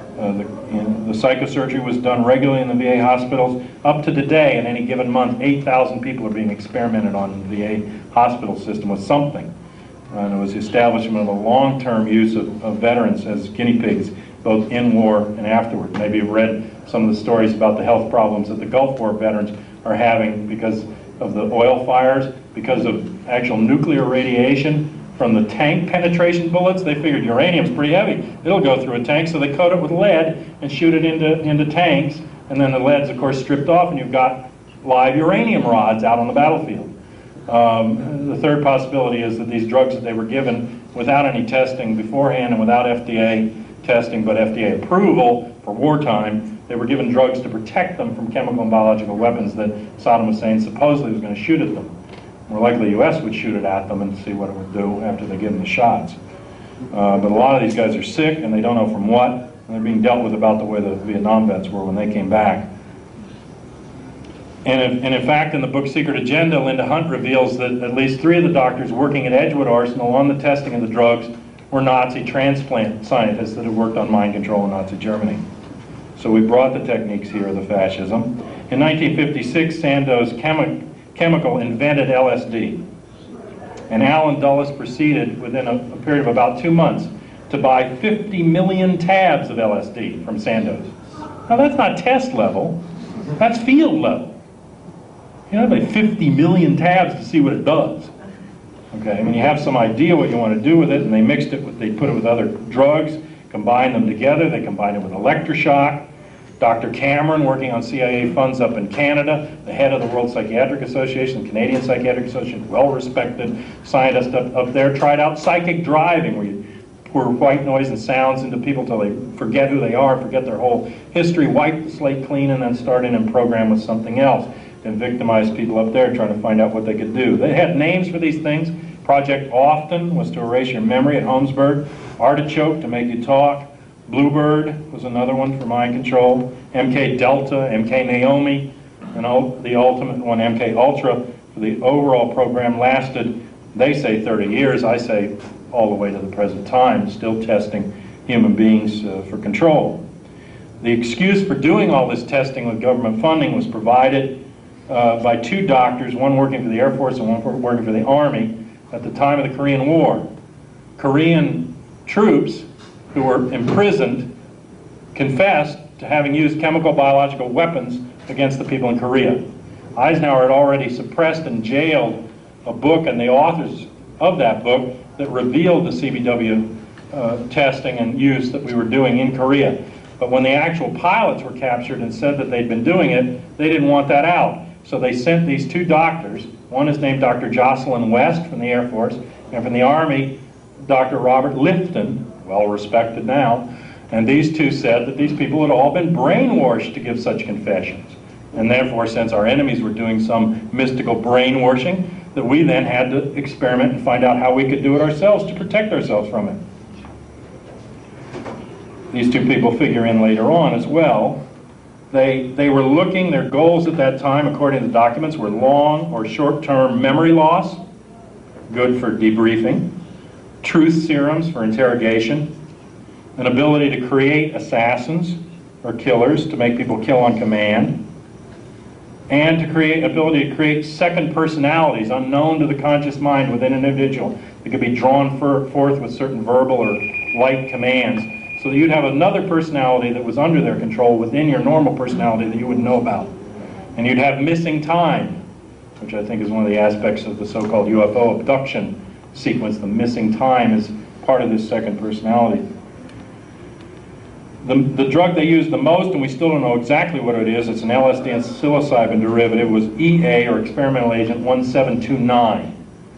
the psychosurgery was done regularly in the VA hospitals. Up to today, in any given month, 8,000 people are being experimented on in the VA hospital system with something. And it was the establishment of a long-term use of veterans as guinea pigs, both in war and afterward. Maybe you've read some of the stories about the health problems that the Gulf War veterans are having because of the oil fires, because of actual nuclear radiation from the tank penetration bullets. They figured uranium's pretty heavy. It'll go through a tank, so they coat it with lead and shoot it into tanks, and then the lead's, of course, stripped off, and you've got live uranium rods out on the battlefield. The third possibility is that these drugs that they were given without any testing beforehand and without FDA testing but FDA approval for wartime, they were given drugs to protect them from chemical and biological weapons that Saddam Hussein supposedly was going to shoot at them. More likely the U.S. would shoot it at them and see what it would do after they give them the shots. But a lot of these guys are sick and they don't know from what, and they're being dealt with about the way the Vietnam vets were when they came back. And in fact, in the book Secret Agenda, Linda Hunt reveals that at least 3 of the doctors working at Edgewood Arsenal on the testing of the drugs were Nazi transplant scientists that had worked on mind control in Nazi Germany. So we brought the techniques here of the fascism. In 1956, Sandoz Chemical invented LSD. And Alan Dulles proceeded within a period of about 2 months to buy 50 million tabs of LSD from Sandoz. Now that's not test level, that's field level. You don't have like 50 million tabs to see what it does. Okay, I mean, you have some idea what you want to do with it, and they mixed it with, they put it with other drugs, combined them together, they combined it with electroshock. Dr. Cameron, working on CIA funds up in Canada, the head of the World Psychiatric Association, the Canadian Psychiatric Association, well-respected scientist up there, tried out psychic driving, where you pour white noise and sounds into people until they forget who they are, forget their whole history, wipe the slate clean, and then start in and program with something else. And victimize people up there trying to find out what they could do. They had names for these things. Project Often was to erase your memory at Holmesburg. Artichoke to make you talk. Bluebird was another one for mind control. MK Delta, MK Naomi, and the ultimate one, MK Ultra, for the overall program lasted, they say 30 years, I say all the way to the present time, still testing human beings for control. The excuse for doing all this testing with government funding was provided by 2 doctors, one working for the Air Force and one working for the Army at the time of the Korean War. Korean troops who were imprisoned confessed to having used chemical biological weapons against the people in Korea. Eisenhower had already suppressed and jailed a book and the authors of that book that revealed the CBW testing and use that we were doing in Korea. But when the actual pilots were captured and said that they'd been doing it, they didn't want that out. So they sent these 2 doctors. One is named Dr. Jocelyn West from the Air Force, and from the Army, Dr. Robert Lifton, well respected now. And these 2 said that these people had all been brainwashed to give such confessions. And therefore, since our enemies were doing some mystical brainwashing, that we then had to experiment and find out how we could do it ourselves to protect ourselves from it. These 2 people figure in later on as well. They were looking, their goals at that time, according to the documents, were long or short-term memory loss, good for debriefing, truth serums for interrogation, an ability to create assassins or killers to make people kill on command, and to create ability to create second personalities unknown to the conscious mind within an individual that could be drawn forth with certain verbal or light commands, so that you'd have another personality that was under their control within your normal personality that you wouldn't know about. And you'd have missing time, which I think is one of the aspects of the so-called UFO abduction sequence. The missing time is part of this second personality. The drug they used the most, and we still don't know exactly what it is, it's an LSD and psilocybin derivative, was EA, or experimental agent 1729.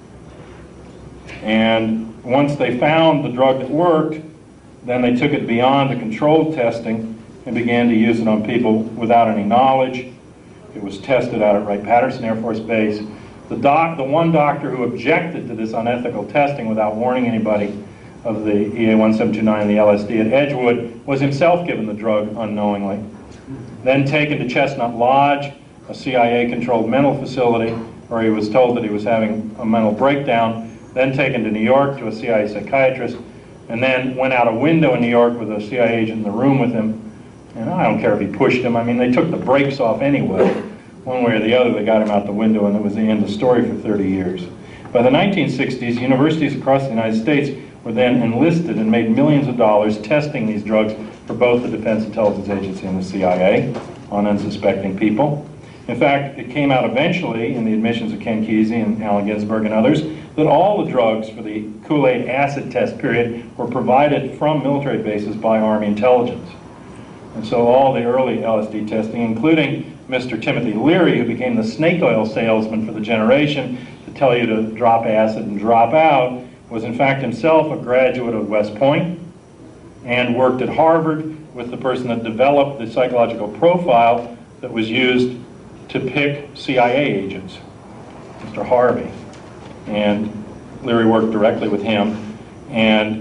And once they found the drug that worked, then they took it beyond the controlled testing and began to use it on people without any knowledge. It was tested out at Wright-Patterson Air Force Base. The one doctor who objected to this unethical testing without warning anybody of the EA-1729 and the LSD at Edgewood was himself given the drug unknowingly. Then taken to Chestnut Lodge, a CIA-controlled mental facility, where he was told that he was having a mental breakdown. Then taken to New York to a CIA psychiatrist, and then went out a window in New York with a CIA agent in the room with him. And I don't care if he pushed him. I mean, they took the brakes off anyway. One way or the other, they got him out the window, and it was the end of the story for 30 years. By the 1960s, universities across the United States were then enlisted and made millions of dollars testing these drugs for both the Defense Intelligence Agency and the CIA on unsuspecting people. In fact, it came out eventually in the admissions of Ken Kesey and Allen Ginsberg and others that all the drugs for the Kool-Aid acid test period were provided from military bases by Army intelligence. And so all the early LSD testing, including Mr. Timothy Leary, who became the snake oil salesman for the generation to tell you to drop acid and drop out, was in fact himself a graduate of West Point and worked at Harvard with the person that developed the psychological profile that was used to pick CIA agents, Mr. Harvey. And Leary worked directly with him. And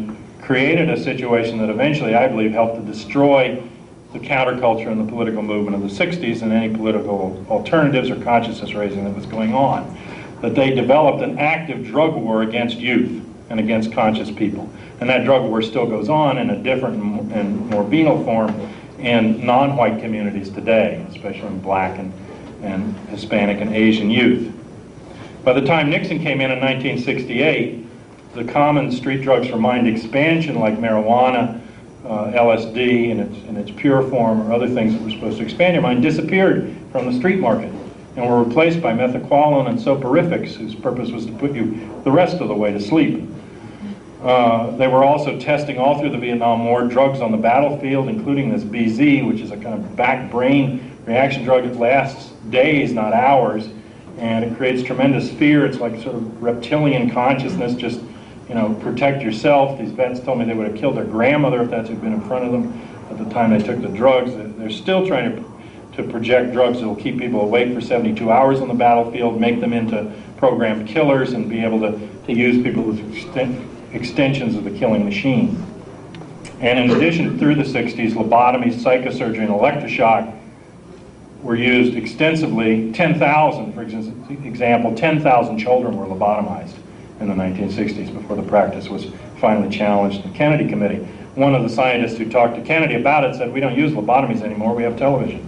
created a situation that eventually, I believe, helped to destroy the counterculture and the political movement of the 60s and any political alternatives or consciousness raising that was going on. That they developed an active drug war against youth and against conscious people. And that drug war still goes on in a different and more venal form in non-white communities today, especially in black and Hispanic and Asian youth. By the time Nixon came in 1968, the common street drugs for mind expansion like marijuana, LSD in its pure form, or other things that were supposed to expand your mind, disappeared from the street market and were replaced by methaqualone and soporifics, whose purpose was to put you the rest of the way to sleep. They were also testing all through the Vietnam War drugs on the battlefield, including this BZ, which is a kind of back-brain reaction drug. It lasts days, not hours, and it creates tremendous fear. It's like sort of reptilian consciousness, just, you know, protect yourself. These vets told me they would have killed their grandmother if that's who'd been in front of them at the time they took the drugs. They're still trying to project drugs that will keep people awake for 72 hours on the battlefield, make them into programmed killers, and be able to use people as extensions of the killing machine. And in addition, through the 60s, lobotomies, psychosurgery, and electroshock were used extensively. 10,000, for example, 10,000 children were lobotomized in the 1960s before the practice was finally challenged in the Kennedy Committee. One of the scientists who talked to Kennedy about it said, "We don't use lobotomies anymore, we have television."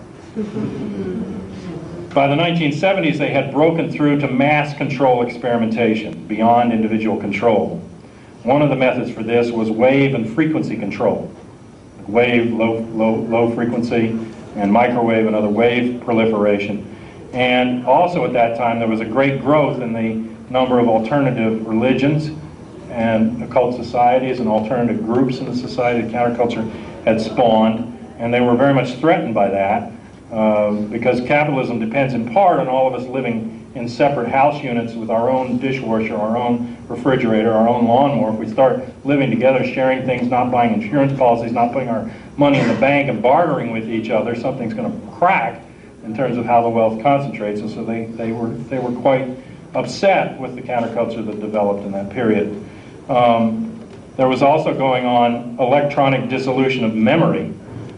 By the 1970s, they had broken through to mass control experimentation beyond individual control. One of the methods for this was wave and frequency control. Wave, low frequency, and microwave and other wave proliferation. And also at that time, there was a great growth in the number of alternative religions and occult societies and alternative groups in the society. The counterculture had spawned, and they were very much threatened by that because capitalism depends in part on all of us living in separate house units with our own dishwasher, our own refrigerator, our own lawnmower. If we start living together, sharing things, not buying insurance policies, not putting our money in the bank and bartering with each other, something's going to crack in terms of how the wealth concentrates. And so they were quite upset with the counterculture that developed in that period. There was also going on electronic dissolution of memory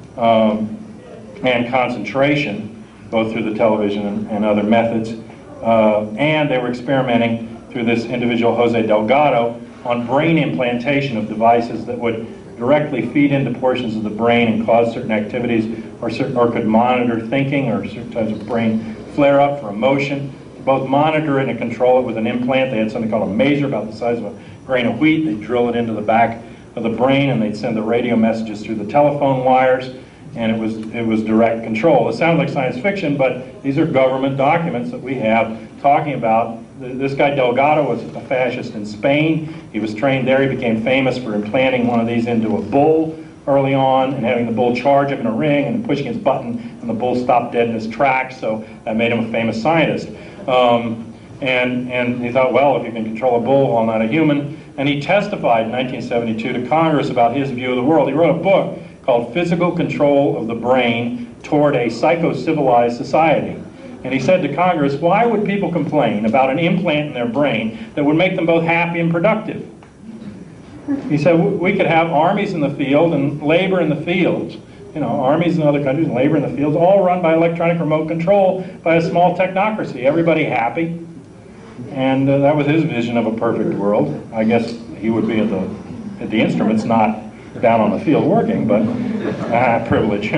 and concentration, both through the television and other methods. And they were experimenting through this individual, Jose Delgado, on brain implantation of devices that would directly feed into portions of the brain and cause certain activities, or could monitor thinking or certain types of brain flare-up for emotion. Both monitor it and control it with an implant. They had something called a maser about the size of a grain of wheat. They'd drill it into the back of the brain, and they'd send the radio messages through the telephone wires, and it was direct control. It sounds like science fiction, but these are government documents that we have talking about. This guy Delgado was a fascist in Spain. He was trained there. He became famous for implanting one of these into a bull early on and having the bull charge him in a ring and pushing his button, and the bull stopped dead in his tracks, so that made him a famous scientist. And he thought, well, if you can control a bull, well, not a human. And he testified in 1972 to Congress about his view of the world. He wrote a book called Physical Control of the Brain Toward a Psycho-Civilized Society. And he said to Congress, why would people complain about an implant in their brain that would make them both happy and productive? He said, we could have armies in the field and labor in the fields. You know, armies in other countries and labor in the fields, all run by electronic remote control by a small technocracy. Everybody happy. And that was his vision of a perfect world. I guess he would be at the instruments, not down on the field working, but privilege.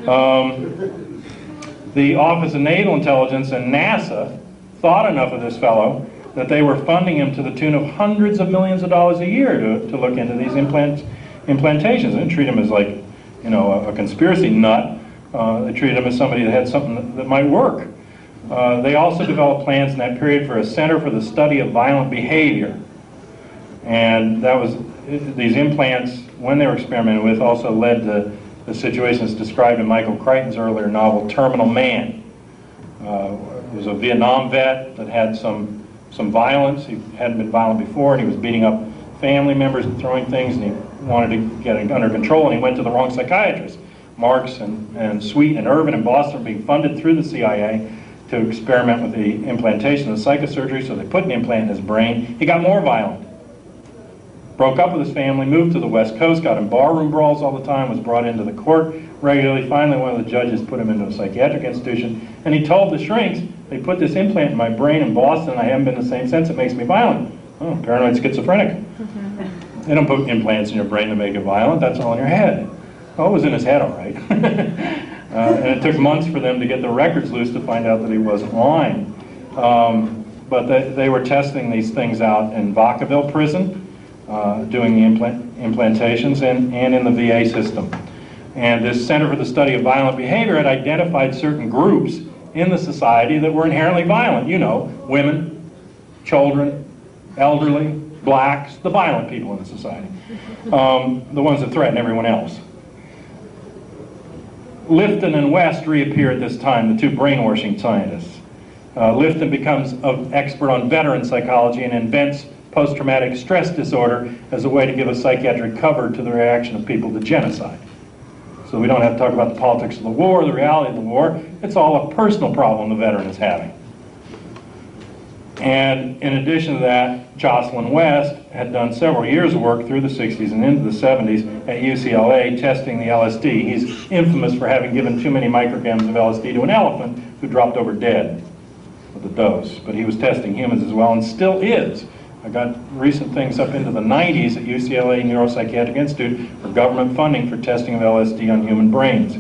The Office of Naval Intelligence and NASA thought enough of this fellow that they were funding him to the tune of hundreds of millions of dollars a year to look into these implantations. They didn't treat him as like, you know, a conspiracy nut. They treated him as somebody that had something that might work. They also developed plans in that period for a Center for the Study of Violent Behavior. And that was, these implants, when they were experimented with, also led to the situations described in Michael Crichton's earlier novel, Terminal Man. He was a Vietnam vet that had some violence. He hadn't been violent before, and he was beating up family members and throwing things, and he wanted to get it under control, and he went to the wrong psychiatrist. Marks and Sweet and Irvin in Boston were being funded through the CIA to experiment with the implantation of psychosurgery, so they put an implant in his brain. He got more violent. broke up with his family, moved to the West Coast, got in barroom brawls all the time, was brought into the court regularly. Finally, one of the judges put him into a psychiatric institution, and he told the shrinks, they put this implant in my brain in Boston, and I haven't been the same since. It makes me violent. Oh, paranoid schizophrenic. They don't put implants in your brain to make you violent. That's all in your head. Oh, it was in his head, all right. And it took months for them to get the records loose to find out that he wasn't lying. But they were testing these things out in Vacaville prison, doing the implantations, and in the VA system. And this Center for the Study of Violent Behavior had identified certain groups in the society that were inherently violent. You know, women, children, elderly, blacks, the violent people in the society. The ones that threaten everyone else. Lifton and West reappear at this time, the two brainwashing scientists. Lifton becomes an expert on veteran psychology and invents post-traumatic stress disorder as a way to give a psychiatric cover to the reaction of people to genocide. So we don't have to talk about the politics of the war, the reality of the war. It's all a personal problem the veteran is having. And in addition to that, Jocelyn West had done several years of work through the 60s and into the 70s at UCLA testing the LSD. He's infamous for having given too many micrograms of LSD to an elephant who dropped over dead with the dose. But he was testing humans as well, and still is. I got recent things up into the 90s at UCLA Neuropsychiatric Institute for government funding for testing of LSD on human brains.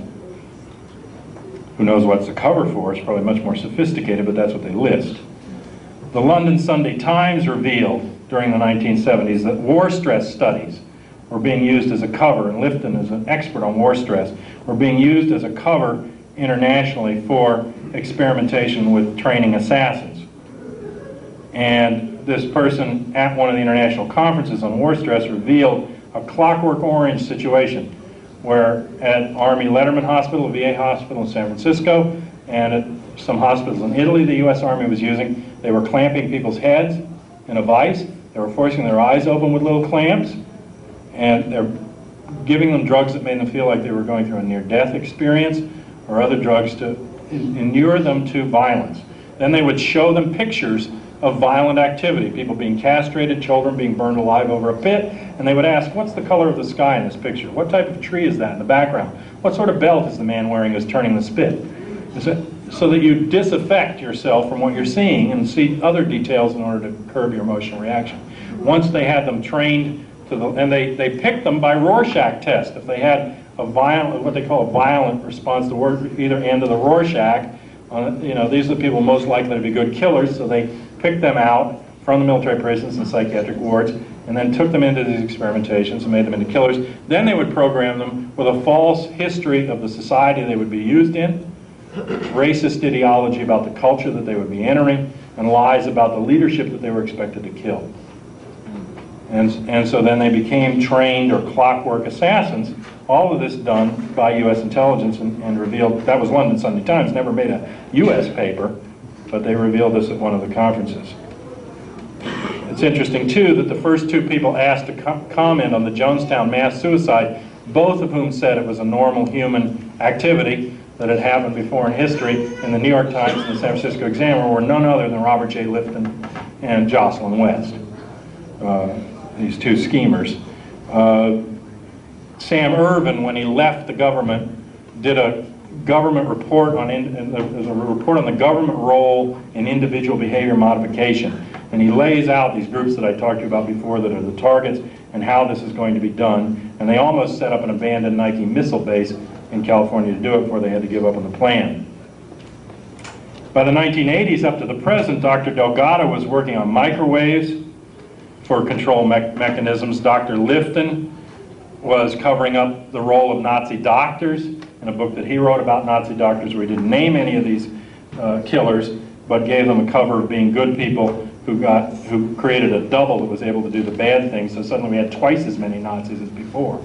Who knows what's the cover for? It's probably much more sophisticated, but that's what they list. The London Sunday Times revealed during the 1970s that war stress studies were being used as a cover, and Lifton is an expert on war stress, were being used as a cover internationally for experimentation with training assassins. And this person at one of the international conferences on war stress revealed a Clockwork Orange situation where at Army Letterman Hospital, a VA hospital in San Francisco, and at some hospitals in Italy the U.S. Army was using, they were clamping people's heads in a vise, they were forcing their eyes open with little clamps, and they're giving them drugs that made them feel like they were going through a near-death experience, or other drugs to inure them to violence. Then they would show them pictures of violent activity, people being castrated, children being burned alive over a pit, and they would ask, what's the color of the sky in this picture? What type of tree is that in the background? What sort of belt is the man wearing who's turning the spit? So that you disaffect yourself from what you're seeing and see other details in order to curb your emotional reaction. Once they had them trained and they picked them by Rorschach test. If they had a violent, what they call a violent response to either end of the Rorschach, these are the people most likely to be good killers, so they picked them out from the military prisons and psychiatric wards, and then took them into these experimentations and made them into killers. Then they would program them with a false history of the society they would be used in, racist ideology about the culture that they would be entering, and lies about the leadership that they were expected to kill. And so then they became trained or clockwork assassins. All of this done by U.S. intelligence and revealed, that was London Sunday Times, never made a U.S. paper, but they revealed this at one of the conferences. It's interesting, too, that the first two people asked to comment on the Jonestown mass suicide, both of whom said it was a normal human activity that had happened before in history, in the New York Times and the San Francisco Examiner, were none other than Robert J. Lifton and Jocelyn West, these two schemers. Sam Ervin, when he left the government, did a government report on the government role in individual behavior modification, and he lays out these groups that I talked to you about before that are the targets and how this is going to be done. And they almost set up an abandoned Nike missile base in California to do it before they had to give up on the plan. By the 1980s up to the present, Dr. Delgado was working on microwaves for control mechanisms. Dr. Lifton was covering up the role of Nazi doctors in a book that he wrote about Nazi doctors, where he didn't name any of these killers, but gave them a cover of being good people who created a double that was able to do the bad things. So suddenly we had twice as many Nazis as before.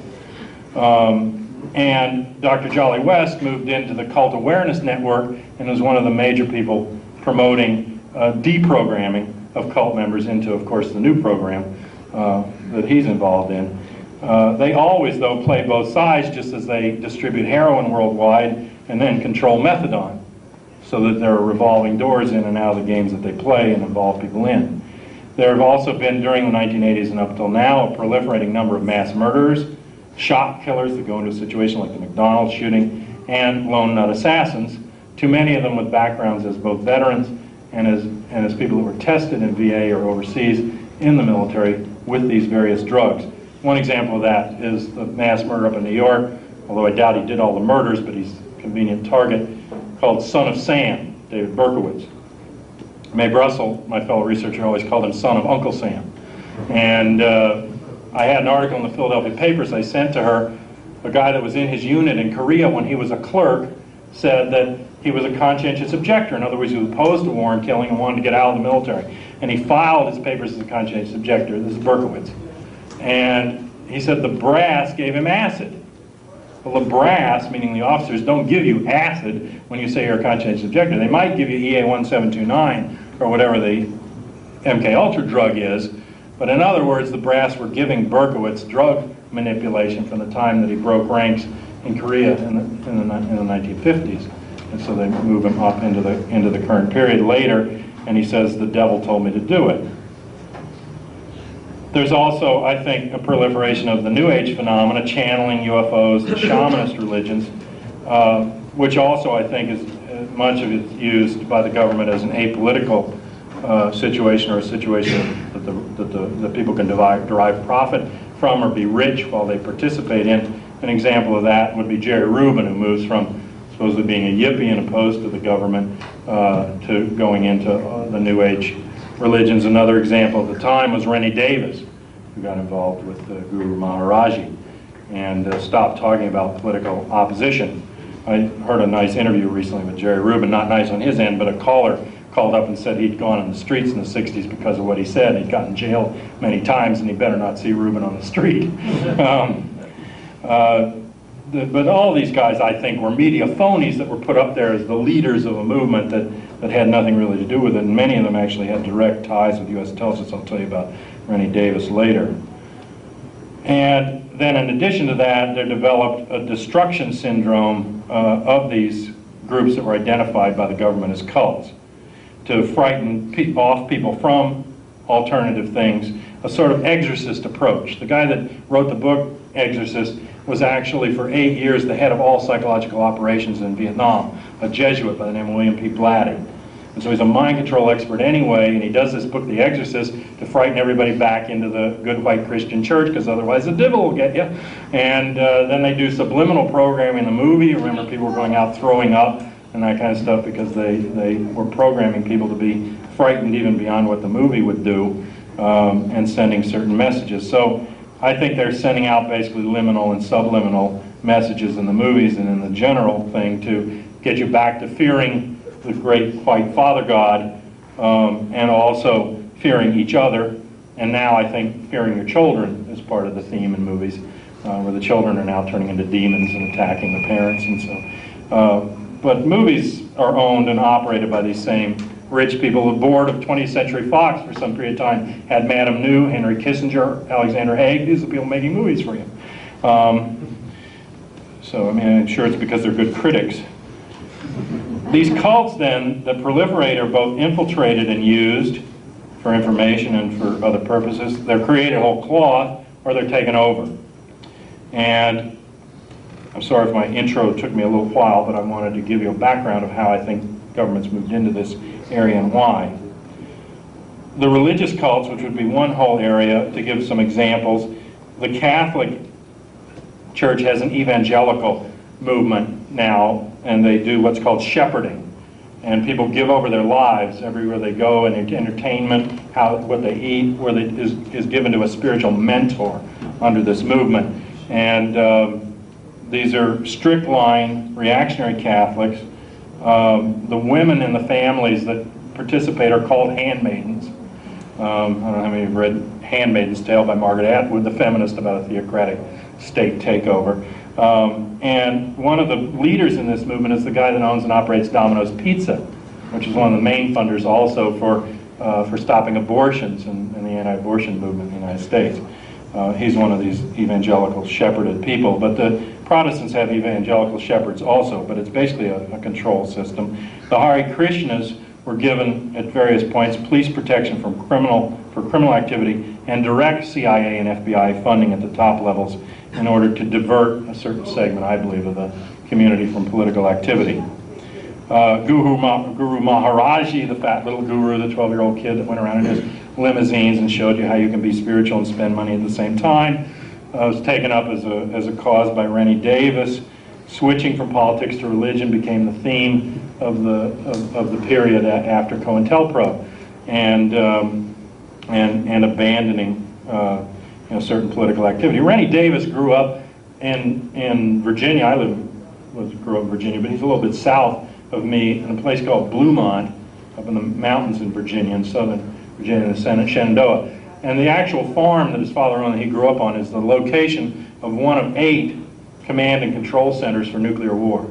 And Dr. Jolly West moved into the Cult Awareness Network and was one of the major people promoting deprogramming of cult members into, of course, the new program that he's involved in. They always, though, play both sides, just as they distribute heroin worldwide and then control methadone, so that there are revolving doors in and out of the games that they play and involve people in. There have also been, during the 1980s and up till now, a proliferating number of mass murderers, shot killers that go into a situation like the McDonald's shooting, and lone nut assassins, too many of them with backgrounds as both veterans and as people that were tested in VA or overseas in the military with these various drugs. One example of that is the mass murder up in New York, although I doubt he did all the murders, but he's a convenient target, called Son of Sam, David Berkowitz. Mae Brussel, my fellow researcher, always called him Son of Uncle Sam. And I had an article in the Philadelphia papers I sent to her. A guy that was in his unit in Korea when he was a clerk said that he was a conscientious objector. In other words, he was opposed to war and killing and wanted to get out of the military. And he filed his papers as a conscientious objector. This is Berkowitz. And he said the brass gave him acid. Well, the brass, meaning the officers, don't give you acid when you say you're a conscientious objector. They might give you EA-1729 or whatever the MK-Ultra drug is. But in other words, the brass were giving Berkowitz drug manipulation from the time that he broke ranks in Korea in the 1950s. And so they move him up into the current period later, and he says, the devil told me to do it. There's also, I think, a proliferation of the New Age phenomena, channeling UFOs, the shamanist religions, which also, I think, is much of it used by the government as an apolitical situation, or a situation that people can derive profit from or be rich while they participate in. An example of that would be Jerry Rubin, who moves from supposedly being a hippie and opposed to the government to going into the New Age religions. Another example at the time was Rennie Davis, who got involved with Guru Maharaji and stopped talking about political opposition. I heard a nice interview recently with Jerry Rubin, not nice on his end, but a caller called up and said he'd gone on the streets in the 60s because of what he said. He'd gotten jailed many times, and he better not see Rubin on the street. But all these guys, I think, were media phonies that were put up there as the leaders of a movement that had nothing really to do with it, and many of them actually had direct ties with U.S. intelligence. I'll tell you about Rennie Davis later. And then in addition to that, there developed a destruction syndrome of these groups that were identified by the government as cults, to frighten off people from alternative things, a sort of exorcist approach. The guy that wrote the book, Exorcist, was actually for 8 years the head of all psychological operations in Vietnam, a Jesuit by the name of William P. Blatty. And so he's a mind control expert anyway, and he does this book, The Exorcist, to frighten everybody back into the good white Christian church, because otherwise the devil will get you. And then they do subliminal programming in the movie. Remember, people were going out throwing up and that kind of stuff because they were programming people to be frightened even beyond what the movie would do, and sending certain messages. So I think they're sending out basically liminal and subliminal messages in the movies and in the general thing to get you back to fearing the great white Father God, and also fearing each other. And now I think fearing your children is part of the theme in movies, where the children are now turning into demons and attacking the parents. And so, but movies are owned and operated by these same rich people. The board of 20th Century Fox for some period of time had Madame New, Henry Kissinger, Alexander Haig. These are the people making movies for you. So, I mean, I'm sure it's because they're good critics. These cults, then, that proliferate are both infiltrated and used for information and for other purposes. They're created whole cloth, or they're taken over. And I'm sorry if my intro took me a little while, but I wanted to give you a background of how I think governments moved into this area and why. The religious cults, which would be one whole area, to give some examples, the Catholic Church has an evangelical movement now, and they do what's called shepherding. And people give over their lives everywhere they go, and entertainment, what they eat, is given to a spiritual mentor under this movement. And these are strict line reactionary Catholics. The women in the families that participate are called handmaidens. I don't know how many have read Handmaid's Tale by Margaret Atwood, the feminist about a theocratic state takeover. And one of the leaders in this movement is the guy that owns and operates Domino's Pizza, which is one of the main funders also for stopping abortions in the anti-abortion movement in the United States. He's one of these evangelical shepherded people, but the Protestants have evangelical shepherds also, but it's basically a control system. The Hare Krishnas were given at various points police protection for criminal activity and direct CIA and FBI funding at the top levels in order to divert a certain segment, I believe, of the community from political activity. Guru Maharaji, the fat little guru, the 12-year-old kid that went around in his limousines and showed you how you can be spiritual and spend money at the same time, was taken up as a cause by Rennie Davis. Switching from politics to religion became the theme of the period after COINTELPRO, and abandoning certain political activity. Rennie Davis grew up in Virginia. I grew up in Virginia, but he's a little bit south of me in a place called Bluemont, up in the mountains in Virginia, in southern Virginia, in the Shenandoah. And the actual farm that his father owned that he grew up on is the location of one of 8 command and control centers for nuclear war.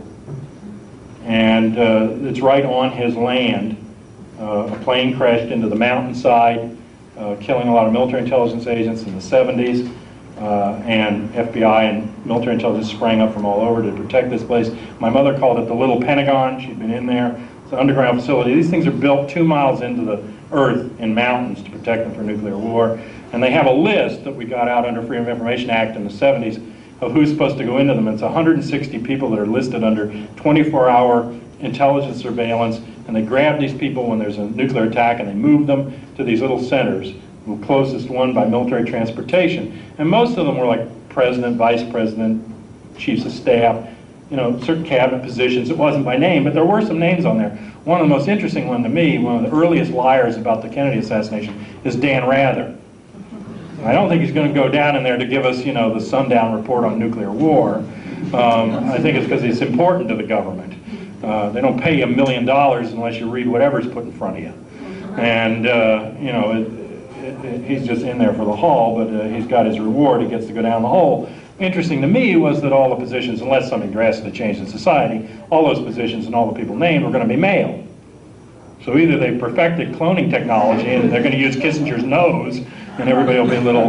And it's right on his land. A plane crashed into the mountainside, killing a lot of military intelligence agents in the 70s. And FBI and military intelligence sprang up from all over to protect this place. My mother called it the Little Pentagon. She'd been in there. It's an underground facility. These things are built 2 miles into the earth in mountains to protect them from nuclear war. And they have a list that we got out under Freedom of Information Act in the 70s of who's supposed to go into them. It's 160 people that are listed under 24-hour intelligence surveillance, and they grab these people when there's a nuclear attack and they move them to these little centers, the closest one by military transportation. And most of them were like president, vice president, chiefs of staff, certain cabinet positions. It wasn't by name, but there were some names on there. One of the most interesting one to me, one of the earliest liars about the Kennedy assassination, is Dan Rather. I don't think he's going to go down in there to give us, the sundown report on nuclear war. I think it's because it's important to the government. They don't pay you $1 million unless you read whatever's put in front of you. And, he's just in there for the haul, but he's got his reward. He gets to go down the hole. Interesting to me was that all the positions, unless something drastically changed in society, all those positions and all the people named were going to be male. So either they perfected cloning technology and they're going to use Kissinger's nose and everybody will be a little,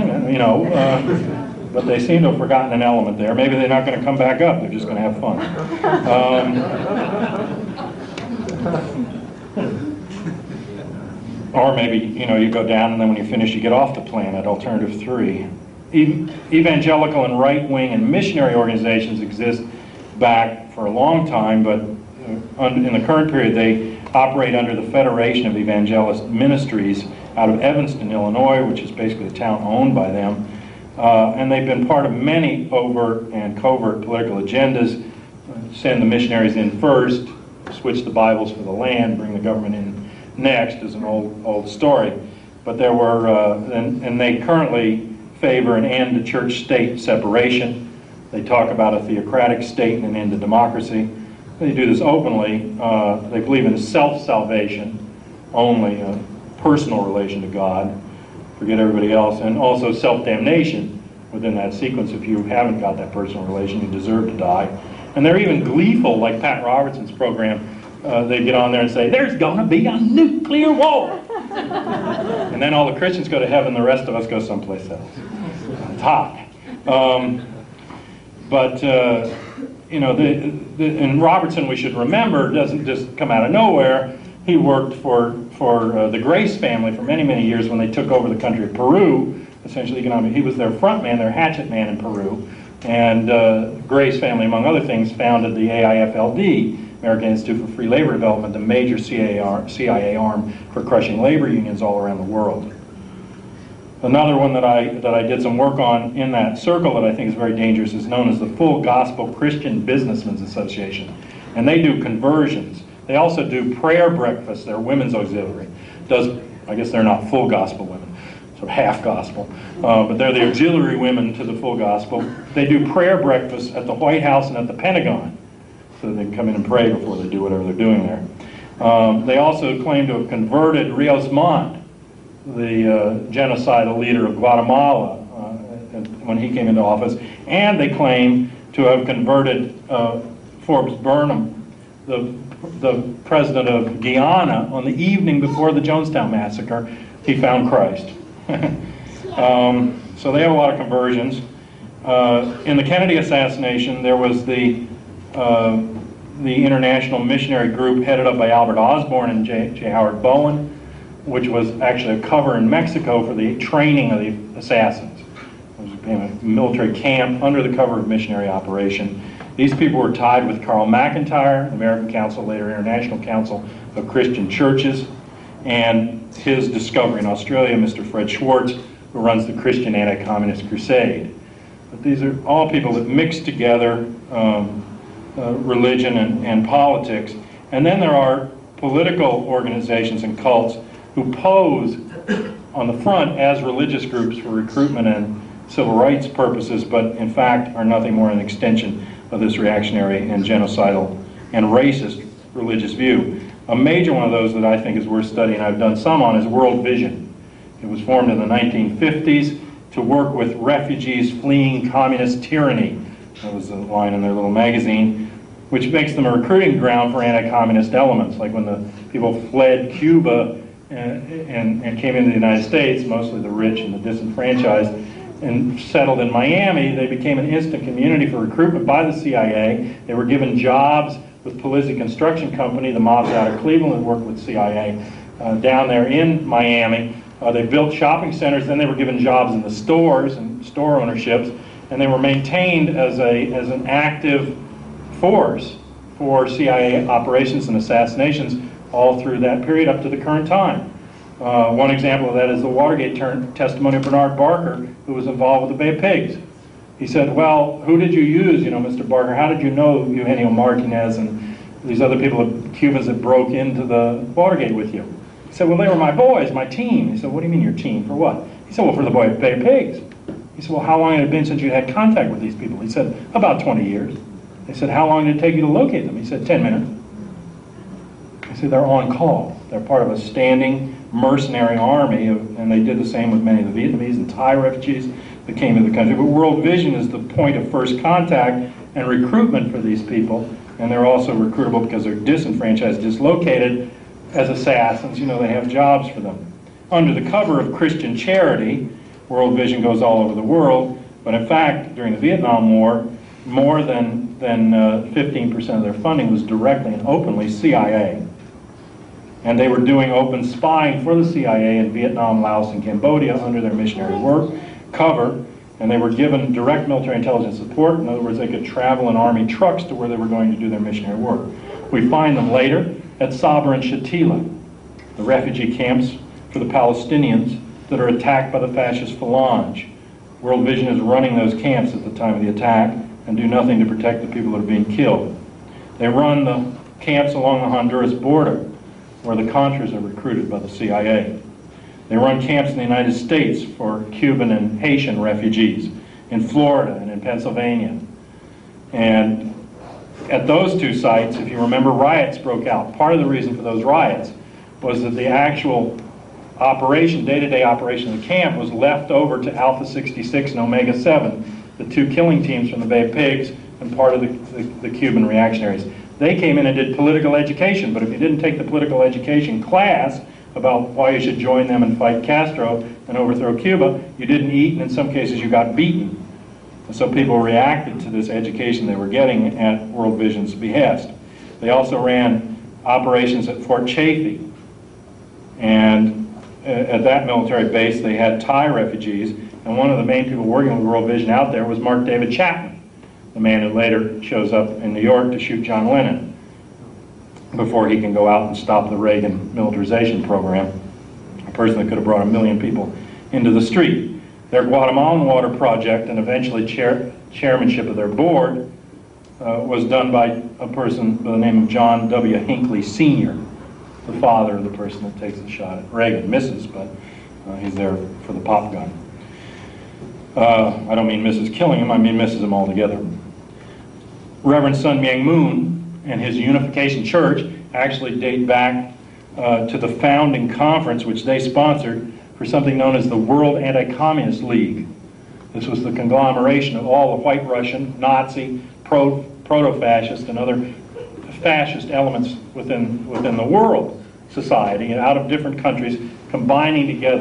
but they seem to have forgotten an element there. Maybe they're not going to come back up. They're just going to have fun. Or maybe, you go down and then when you finish you get off the planet, alternative 3. Evangelical and right-wing and missionary organizations exist back for a long time, but in the current period they operate under the Federation of Evangelist Ministries out of Evanston, Illinois, which is basically a town owned by them. And they've been part of many overt and covert political agendas. Send the missionaries in first, switch the Bibles for the land, bring the government in next is an old story. But there were, and they currently favor an end to church-state separation. They talk about a theocratic state and an end to democracy. They do this openly. They believe in self-salvation, only a personal relation to God, forget everybody else, and also self-damnation within that sequence. If you haven't got that personal relation, you deserve to die. And they're even gleeful, like Pat Robertson's program. They get on there and say, there's going to be a nuclear war. And then all the Christians go to heaven, the rest of us go someplace else. It's hot. And Robertson, we should remember, doesn't just come out of nowhere. He worked for the Grace family for many, many years when they took over the country of Peru, essentially economic. He was their front man, their hatchet man in Peru. And Grace family, among other things, founded the AIFLD, American Institute for Free Labor Development, the major CIA arm for crushing labor unions all around the world. Another one that I did some work on in that circle that I think is very dangerous is known as the Full Gospel Christian Businessmen's Association. And they do conversions. They also do prayer breakfasts. They're women's auxiliary. I guess they're not full gospel women, sort of half gospel. But they're the auxiliary women to the full gospel. They do prayer breakfasts at the White House and at the Pentagon. So they can come in and pray before they do whatever they're doing there. They also claim to have converted Rios Montt, the genocidal leader of Guatemala, when he came into office, and they claim to have converted Forbes Burnham, the president of Guyana, on the evening before the Jonestown massacre. He found Christ. So they have a lot of conversions. In the Kennedy assassination, there was the the international missionary group headed up by Albert Osborne and J. Howard Bowen, which was actually a cover in Mexico for the training of the assassins. It became a military camp under the cover of missionary operation. These people were tied with Carl McIntyre, the American Council, later International Council of Christian Churches, and his discovery in Australia, Mr. Fred Schwartz, who runs the Christian Anti-Communist Crusade. But these are all people that mix together religion and politics. And then there are political organizations and cults who pose on the front as religious groups for recruitment and civil rights purposes, but in fact are nothing more than an extension of this reactionary and genocidal and racist religious view. A major one of those that I think is worth studying, I've done some on, is World Vision. It was formed in the 1950s to work with refugees fleeing communist tyranny. That was a line in their little magazine, which makes them a recruiting ground for anti-communist elements. Like when the people fled Cuba and came into the United States, mostly the rich and the disenfranchised, and settled in Miami, they became an instant community for recruitment by the CIA. They were given jobs with Polizzi Construction Company, the mobs out of Cleveland worked with CIA down there in Miami. They built shopping centers, then they were given jobs in the stores and store ownerships, and they were maintained as an active force for CIA operations and assassinations all through that period up to the current time. One example of that is the Watergate testimony of Bernard Barker, who was involved with the Bay of Pigs. He said, well, who did you use, Mr. Barker? How did you know Eugenio Martinez and these other people, Cubans that broke into the Watergate with you? He said, well, they were my boys, my team. He said, what do you mean your team? For what? He said, well, for the Bay of Pigs. He said, well, how long had it been since you had contact with these people? He said, about 20 years. They said, how long did it take you to locate them? He said, 10 minutes. He said, they're on call. They're part of a standing mercenary army, and they did the same with many of the Vietnamese and Thai refugees that came into the country. But World Vision is the point of first contact and recruitment for these people, and they're also recruitable because they're disenfranchised, dislocated as assassins. They have jobs for them. Under the cover of Christian charity, World Vision goes all over the world, but in fact, during the Vietnam War, more than 15% of their funding was directly and openly CIA. And they were doing open spying for the CIA in Vietnam, Laos, and Cambodia under their missionary work cover, and they were given direct military intelligence support. In other words, they could travel in army trucks to where they were going to do their missionary work. We find them later at Sabra and Shatila, the refugee camps for the Palestinians that are attacked by the fascist Phalange. World Vision is running those camps at the time of the attack and do nothing to protect the people that are being killed. They run the camps along the Honduras border, where the Contras are recruited by the CIA. They run camps in the United States for Cuban and Haitian refugees, in Florida and in Pennsylvania. And at those two sites, if you remember, riots broke out. Part of the reason for those riots was that the actual operation, day-to-day operation of the camp was left over to Alpha 66 and Omega 7, the two killing teams from the Bay of Pigs and part of the Cuban reactionaries. They came in and did political education, but if you didn't take the political education class about why you should join them and fight Castro and overthrow Cuba, you didn't eat, and in some cases you got beaten. And so people reacted to this education they were getting at World Vision's behest. They also ran operations at Fort Chaffee, and at that military base they had Thai refugees, and one of the main people working with World Vision out there was Mark David Chapman, the man who later shows up in New York to shoot John Lennon before he can go out and stop the Reagan militarization program, a person that could have brought 1 million people into the street. Their Guatemalan water project and eventually chairmanship of their board was done by a person by the name of John W. Hinckley Sr., the father of the person that takes the shot at Reagan. Misses, but he's there for the pop gun. I don't mean misses killing him, I mean misses him altogether. Reverend Sun Myung Moon and his Unification Church actually date back to the founding conference which they sponsored for something known as the World Anti-Communist League. This was the conglomeration of all the white Russian, Nazi, proto-fascist, and other fascist elements within the world society and out of different countries combining together.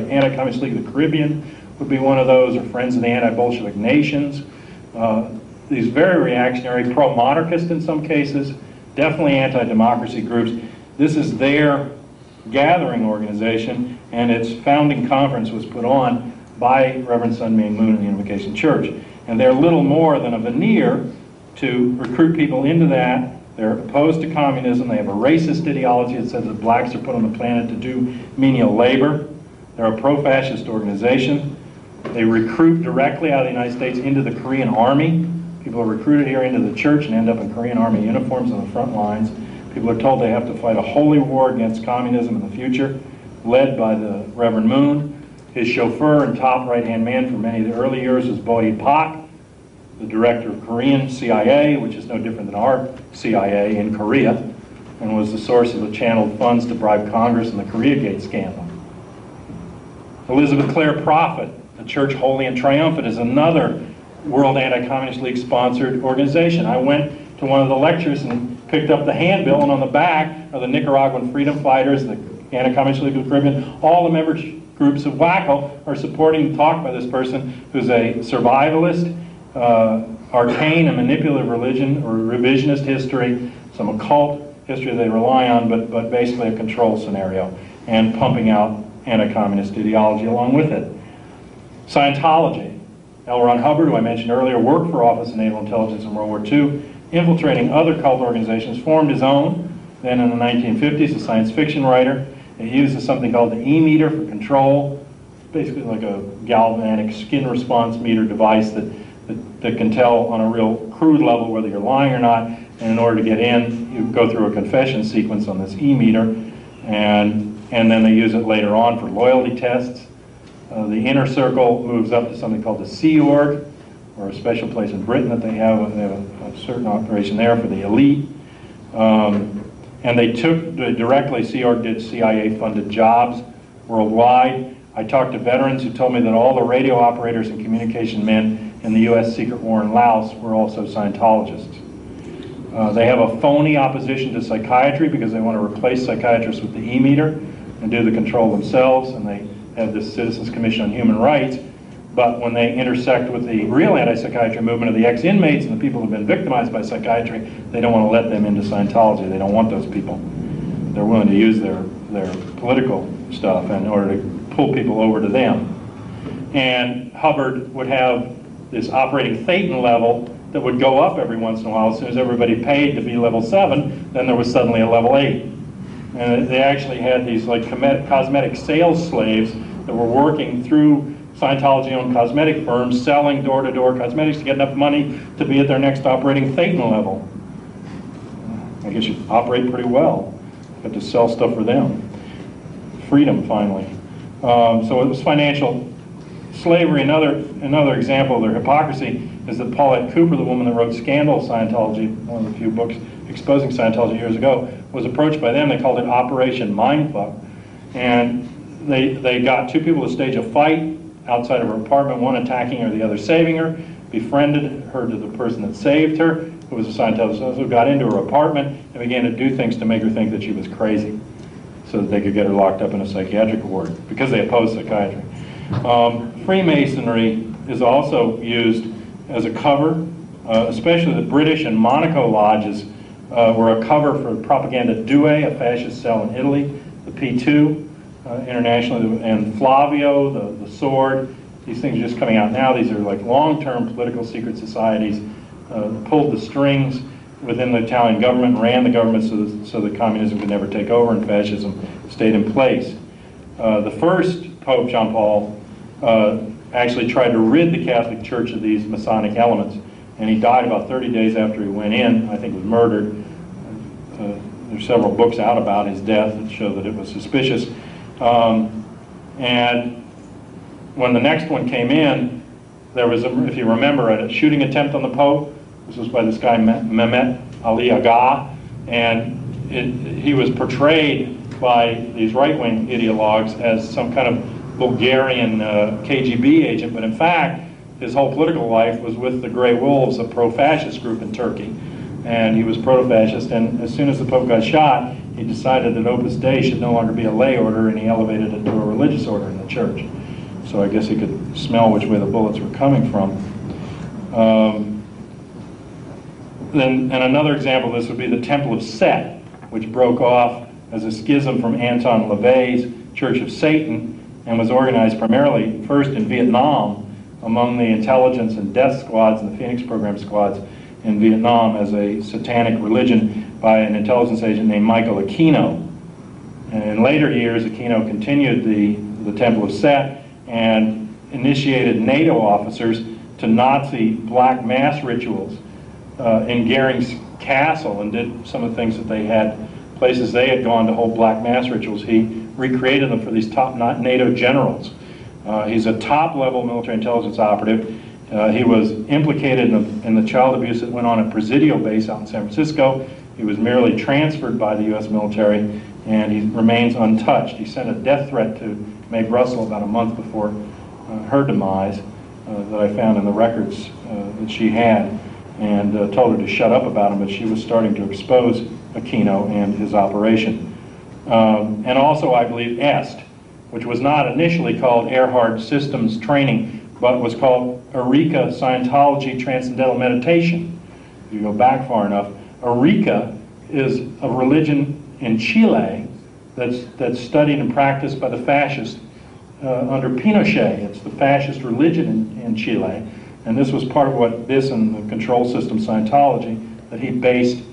Anti-Communist League of the Caribbean would be one of those, or Friends of the Anti-Bolshevik Nations. these very reactionary, pro-monarchist in some cases, definitely anti-democracy groups. This is their gathering organization, and its founding conference was put on by Reverend Sun Myung Moon and the Invocation Church. And they're little more than a veneer to recruit people into that. They're opposed to communism. They have a racist ideology that says that blacks are put on the planet to do menial labor. They're a pro-fascist organization. They recruit directly out of the United States into the Korean Army. People are recruited here into the church and end up in Korean Army uniforms on the front lines. People are told they have to fight a holy war against communism in the future, led by the Reverend Moon. His chauffeur and top right-hand man for many of the early years was Bo Hee-pak, the director of Korean CIA, which is no different than our CIA in Korea, and was the source of the channeled funds to bribe Congress in the Koreagate scandal. Elizabeth Clare Prophet, the Church Holy and Triumphant, is another World Anti-Communist League sponsored organization. I went to one of the lectures and picked up the handbill, and on the back are the Nicaraguan freedom fighters, the Anti-Communist League of the Caribbean. All the member groups of WACO are supporting talk by this person who's a survivalist, arcane and manipulative religion or revisionist history, some occult history they rely on, but basically a control scenario, and pumping out anti-communist ideology along with it. Scientology. L. Ron Hubbard, who I mentioned earlier, worked for Office of Naval Intelligence in World War II, infiltrating other cult organizations, formed his own, then in the 1950s, a science fiction writer. He uses something called the E-meter for control, basically like a galvanic skin response meter device that can tell on a real crude level whether you're lying or not. And in order to get in, you go through a confession sequence on this E-meter, and then they use it later on for loyalty tests. The inner circle moves up to something called the Sea Org, or a special place in Britain that they have a certain operation there for the elite. And they took directly, Sea Org did CIA-funded jobs worldwide. I talked to veterans who told me that all the radio operators and communication men in the U.S. secret war in Laos were also Scientologists. They have a phony opposition to psychiatry because they want to replace psychiatrists with the E-meter and do the control themselves, and they have this Citizens Commission on Human Rights. But when they intersect with the real anti-psychiatry movement of the ex-inmates and the people who have been victimized by psychiatry, they don't want to let them into Scientology. They don't want those people. They're willing to use their political stuff in order to pull people over to them. And Hubbard would have this operating Thetan level that would go up every once in a while. As soon as everybody paid to be level 7, then there was suddenly a level 8. And they actually had these like cosmetic sales slaves that were working through Scientology-owned cosmetic firms, selling door-to-door cosmetics to get enough money to be at their next operating Thetan level. I guess you operate pretty well. You have to sell stuff for them. Freedom, finally. So it was financial slavery. Another example of their hypocrisy is that Paulette Cooper, the woman that wrote Scandal Scientology, one of the few books exposing Scientology years ago, was approached by them. They called it Operation Mindfuck. And they got two people to stage a fight outside of her apartment, one attacking her, the other saving her, befriended her to the person that saved her, who was a Scientologist, who got into her apartment and began to do things to make her think that she was crazy so that they could get her locked up in a psychiatric ward because they opposed psychiatry. Freemasonry is also used as a cover, especially the British and Monaco lodges were a cover for Propaganda Due, a fascist cell in Italy, the P2 internationally, and Flavio, the Sword. These things are just coming out now. These are like long-term political secret societies, pulled the strings within the Italian government, ran the government so that communism could never take over and fascism stayed in place. The first Pope, John Paul, actually tried to rid the Catholic Church of these Masonic elements, and he died about 30 days after he went in. I think was murdered. There's several books out about his death that show that it was suspicious. And when the next one came in, there was, if you remember, a shooting attempt on the Pope. This was by this guy Mehmet Ali Agha, and he was portrayed by these right-wing ideologues as some kind of Bulgarian KGB agent, but in fact, his whole political life was with the Grey Wolves, a pro-fascist group in Turkey. And he was pro-fascist, and as soon as the Pope got shot, he decided that Opus Dei should no longer be a lay order, and he elevated it to a religious order in the church. So I guess he could smell which way the bullets were coming from. And another example of this would be the Temple of Set, which broke off as a schism from Anton LaVey's Church of Satan and was organized primarily first in Vietnam among the intelligence and death squads and the Phoenix program squads in Vietnam as a satanic religion by an intelligence agent named Michael Aquino. And in later years, Aquino continued the Temple of Set and initiated NATO officers to Nazi black mass rituals in Goering's castle, and did some of the things that they had, places they had gone to hold black mass rituals. He recreated them for these top NATO generals. He's a top-level military intelligence operative. He was implicated in the child abuse that went on at Presidio base out in San Francisco. He was merely transferred by the U.S. military, and he remains untouched. He sent a death threat to Mae Brussell about a month before her demise that I found in the records that she had, and told her to shut up about him, but she was starting to expose Aquino and his operation. And also, I believe, EST, which was not initially called Erhard Systems Training, but was called Eureka Scientology Transcendental Meditation. If you go back far enough, Eureka is a religion in Chile that's studied and practiced by the fascists under Pinochet. It's the fascist religion in Chile, and this was part of what this and the control system Scientology that he based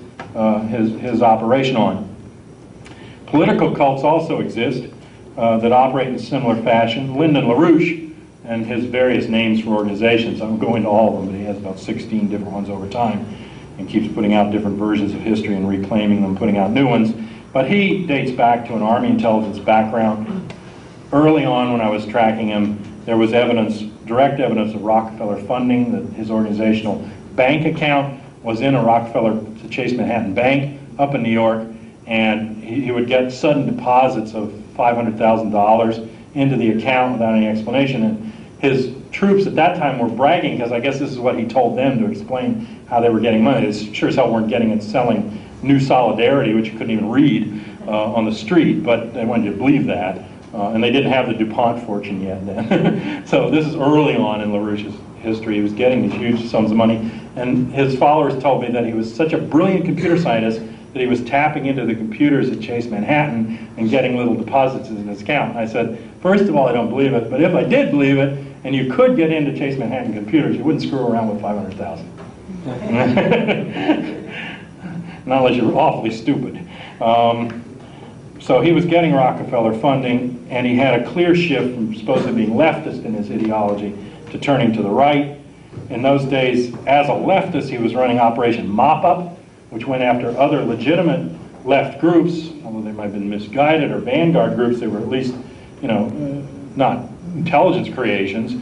his operation on. Political cults also exist that operate in similar fashion. Lyndon LaRouche and his various names for organizations, I won't go into all of them, but he has about 16 different ones over time and keeps putting out different versions of history and reclaiming them, putting out new ones. But he dates back to an Army intelligence background. Early on when I was tracking him, there was evidence, direct evidence of Rockefeller funding, that his organizational bank account was in a Rockefeller Chase Manhattan Bank up in New York, and he would get sudden deposits of $500,000 into the account without any explanation. And his troops at that time were bragging, because I guess this is what he told them to explain how they were getting money. They sure as hell weren't getting it selling New Solidarity, which you couldn't even read on the street, but they wanted you to believe that. And they didn't have the DuPont fortune yet then. So this is early on in LaRouche's history. He was getting these huge sums of money, and his followers told me that he was such a brilliant computer scientist that he was tapping into the computers at Chase Manhattan and getting little deposits in his account. And I said, first of all, I don't believe it, but if I did believe it, and you could get into Chase Manhattan computers, you wouldn't screw around with 500,000. Not unless you're awfully stupid. So he was getting Rockefeller funding, and he had a clear shift from supposedly being leftist in his ideology to turning to the right. In those days, as a leftist, he was running Operation Mop-Up, which went after other legitimate left groups, although they might have been misguided, or vanguard groups. They were at least, not intelligence creations,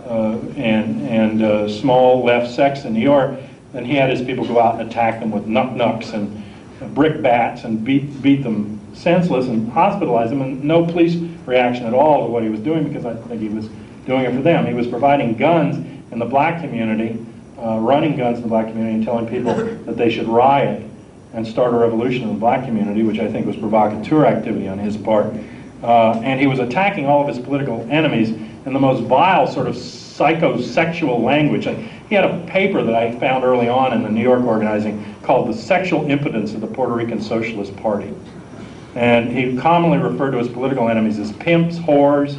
and small left sects in New York. And he had his people go out and attack them with knucks and brick bats and beat them senseless and hospitalize them, and no police reaction at all to what he was doing, because I think he was doing it for them. He was providing guns in the black community, running guns in the black community and telling people that they should riot and start a revolution in the black community, which I think was provocateur activity on his part. And he was attacking all of his political enemies in the most vile sort of psychosexual language. He had a paper that I found early on in the New York organizing called The Sexual Impotence of the Puerto Rican Socialist Party. And he commonly referred to his political enemies as pimps, whores,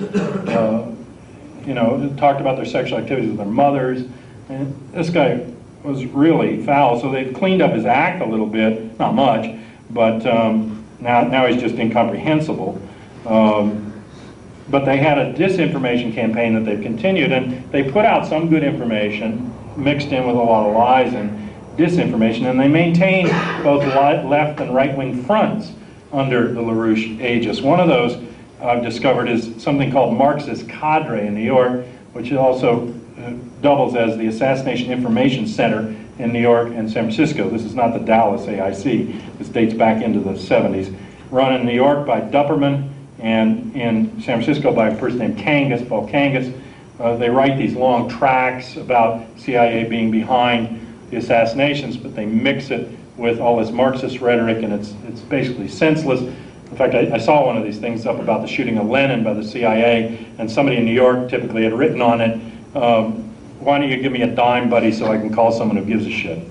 talked about their sexual activities with their mothers. And this guy was really foul, so they've cleaned up his act a little bit, not much, but now he's just incomprehensible. But they had a disinformation campaign that they've continued, and they put out some good information mixed in with a lot of lies and disinformation, and they maintained both left and right-wing fronts under the LaRouche aegis. One of those I've discovered is something called Marxist Cadre in New York, which also doubles as the Assassination Information Center in New York and San Francisco. This is not the Dallas AIC. This dates back into the 70s. Run in New York by Dupperman, and in San Francisco by a person named Kangas, Paul Kangas. They write these long tracts about CIA being behind the assassinations, but they mix it with all this Marxist rhetoric, and it's basically senseless. In fact, I saw one of these things up about the shooting of Lenin by the CIA, and somebody in New York typically had written on it, why don't you give me a dime, buddy, so I can call someone who gives a shit.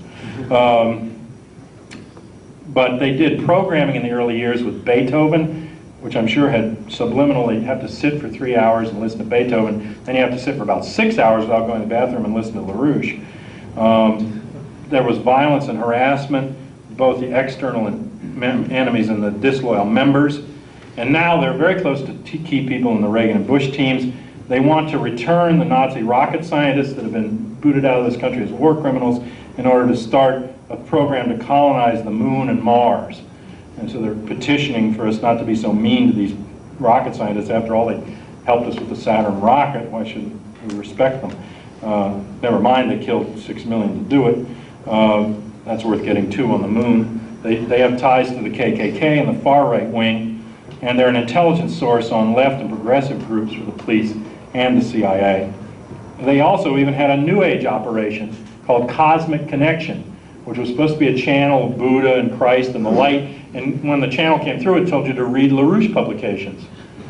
But they did programming in the early years with Beethoven, which I'm sure had subliminally, you have to sit for 3 hours and listen to Beethoven, then you have to sit for about 6 hours without going to the bathroom and listen to LaRouche. There was violence and harassment, both the external enemies and the disloyal members. And now they're very close to key people in the Reagan and Bush teams. They want to return the Nazi rocket scientists that have been booted out of this country as war criminals in order to start a program to colonize the moon and Mars. And so they're petitioning for us not to be so mean to these rocket scientists. After all, they helped us with the Saturn rocket. Why shouldn't we respect them? Never mind, they killed 6 million to do it. That's worth getting 2 on the moon. They have ties to the KKK and the far right wing, and they're an intelligence source on left and progressive groups for the police and the CIA. They also even had a New Age operation called Cosmic Connection, which was supposed to be a channel of Buddha and Christ and the light, and when the channel came through, it told you to read LaRouche publications.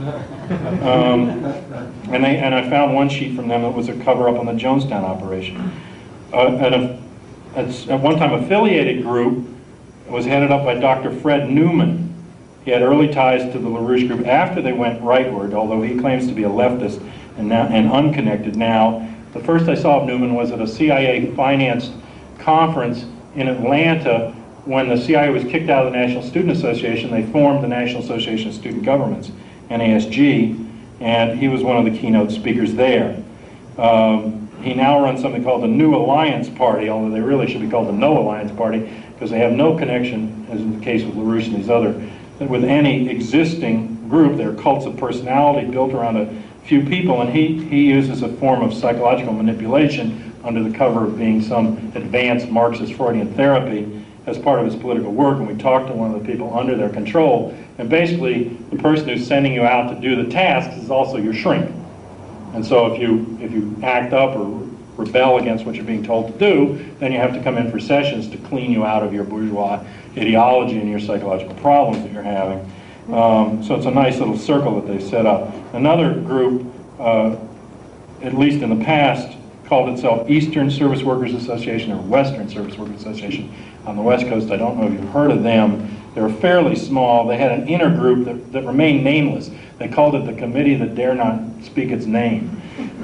And I found one sheet from them that was a cover-up on the Jonestown operation. At one time, affiliated group was headed up by Dr. Fred Newman. He had early ties to the LaRouche group after they went rightward, although he claims to be a leftist and unconnected now. The first I saw of Newman was at a CIA-financed conference in Atlanta. When the CIA was kicked out of the National Student Association, they formed the National Association of Student Governments, NASG, and he was one of the keynote speakers there. He now runs something called the New Alliance Party, although they really should be called the No Alliance Party, because they have no connection, as in the case with LaRouche and these other, with any existing group. They're cults of personality built around a few people, and he uses a form of psychological manipulation under the cover of being some advanced Marxist Freudian therapy as part of his political work. And we talked to one of the people under their control, and basically the person who's sending you out to do the tasks is also your shrink. And so if you act up or rebel against what you're being told to do, then you have to come in for sessions to clean you out of your bourgeois ideology and your psychological problems that you're having. So it's a nice little circle that they've set up. Another group, at least in the past, called itself Eastern Service Workers Association or Western Service Workers Association on the West Coast. I don't know if you've heard of them. They were fairly small. They had an inner group that remained nameless. They called it the Committee That Dare Not Speak Its Name.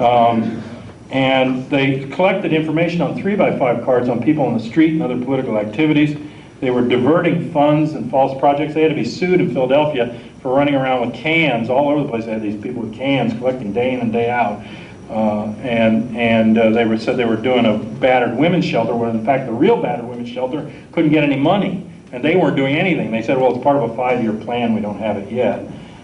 And they collected information on 3x5 cards on people on the street and other political activities. They were diverting funds and false projects. They had to be sued in Philadelphia for running around with cans all over the place. They had these people with cans collecting day in and day out. They said they were doing a battered women's shelter, when in fact the real battered women's shelter couldn't get any money. And they weren't doing anything. They said, well, it's part of a 5-year plan. We don't have it yet.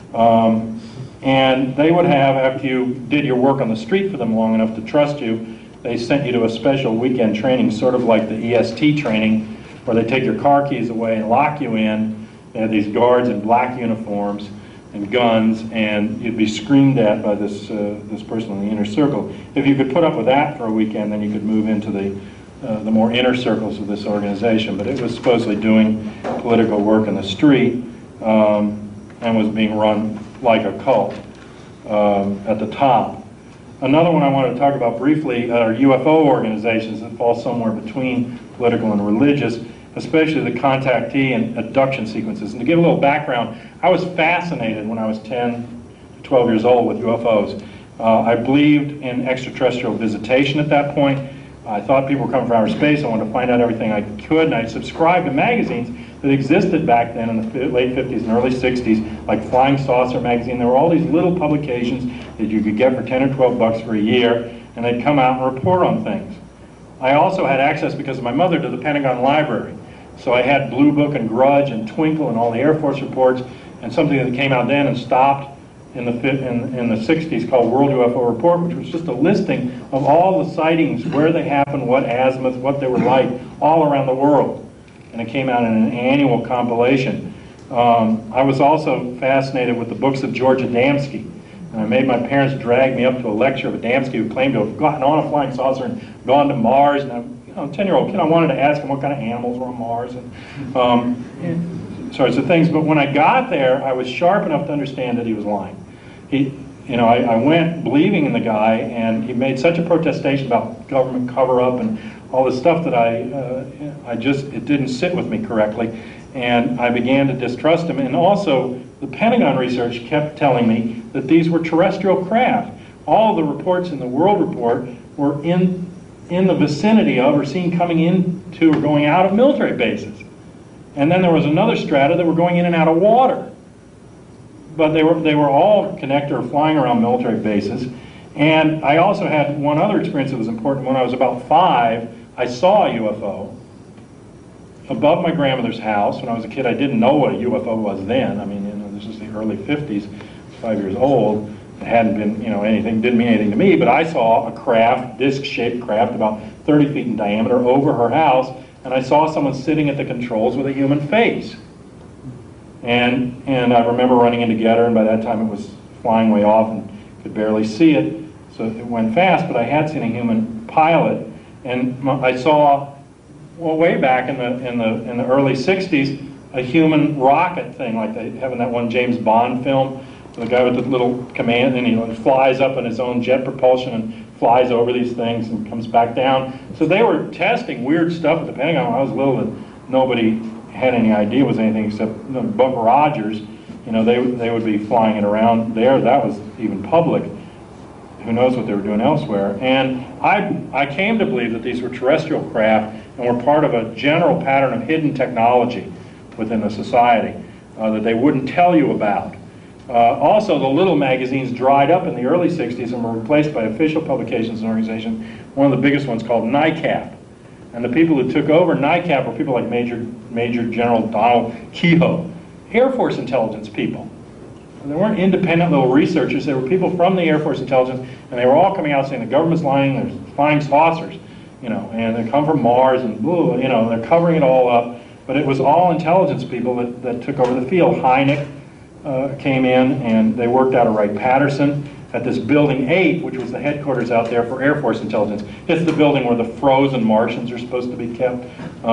And they would have, after you did your work on the street for them long enough to trust you, they sent you to a special weekend training, sort of like the EST training, where they take your car keys away and lock you in. They had these guards in black uniforms and guns, and you'd be screamed at by this person in the inner circle. If you could put up with that for a weekend, then you could move into the more inner circles of this organization. But it was supposedly doing political work in the street and was being run like a cult at the top. Another one I wanted to talk about briefly are UFO organizations that fall somewhere between political and religious, especially the contactee and abduction sequences. And to give a little background, I was fascinated when I was 10 to 12 years old with UFOs. I believed in extraterrestrial visitation at that point. I thought people were coming from outer space. I wanted to find out everything I could, and I subscribed to magazines that existed back then in the late 50s and early 60s, like Flying Saucer magazine. There were all these little publications that you could get for 10 or 12 bucks for a year, and they'd come out and report on things. I also had access, because of my mother, to the Pentagon Library. So I had Blue Book and Grudge and Twinkle and all the Air Force reports, and something that came out then and stopped in the 60s called World UFO Report, which was just a listing of all the sightings, where they happened, what azimuth, what they were like, all around the world. And it came out in an annual compilation. I was also fascinated with the books of George Adamski. And I made my parents drag me up to a lecture of Adamski, who claimed to have gotten on a flying saucer and gone to Mars. And a 10-year-old kid, I wanted to ask him what kind of animals were on Mars and sorts of things. But when I got there, I was sharp enough to understand that he was lying. I went believing in the guy, and he made such a protestation about government cover-up and all this stuff that it didn't sit with me correctly, and I began to distrust him. And also, the Pentagon research kept telling me that these were terrestrial craft. All the reports in the World Report were in the vicinity of or seen coming into or going out of military bases. And then there was another strata that were going in and out of water. But they were all connected or flying around military bases. And I also had one other experience that was important. When I was about 5, I saw a UFO above my grandmother's house. When I was a kid, I didn't know what a UFO was then. I mean, this was the early 50s, 5 years old. It hadn't been, anything, didn't mean anything to me, but I saw a craft, disc-shaped craft, about 30 feet in diameter over her house, and I saw someone sitting at the controls with a human face. And I remember running in to get her, and by that time it was flying way off and could barely see it, so it went fast, but I had seen a human pilot, and I saw, well, way back in the early 60s, a human rocket thing, like they have in that one James Bond film, the guy with the little command, and he flies up on his own jet propulsion and flies over these things and comes back down. So they were testing weird stuff at the Pentagon when I was little that nobody had any idea was anything except Buck Rogers. They would be flying it around there. That was even public. Who knows what they were doing elsewhere. And I came to believe that these were terrestrial craft and were part of a general pattern of hidden technology within the society that they wouldn't tell you about. Also, the little magazines dried up in the early 60s and were replaced by official publications and organizations, one of the biggest ones called NICAP. And the people who took over NICAP were people like Major General Donald Kehoe, Air Force intelligence people. And they weren't independent little researchers, they were people from the Air Force intelligence, and they were all coming out saying the government's lying, there's flying saucers, and they come from Mars, and they're covering it all up. But it was all intelligence people that took over the field. Hynek came in, and they worked out of Wright-Patterson at this Building 8, which was the headquarters out there for Air Force intelligence. It's the building where the frozen Martians are supposed to be kept.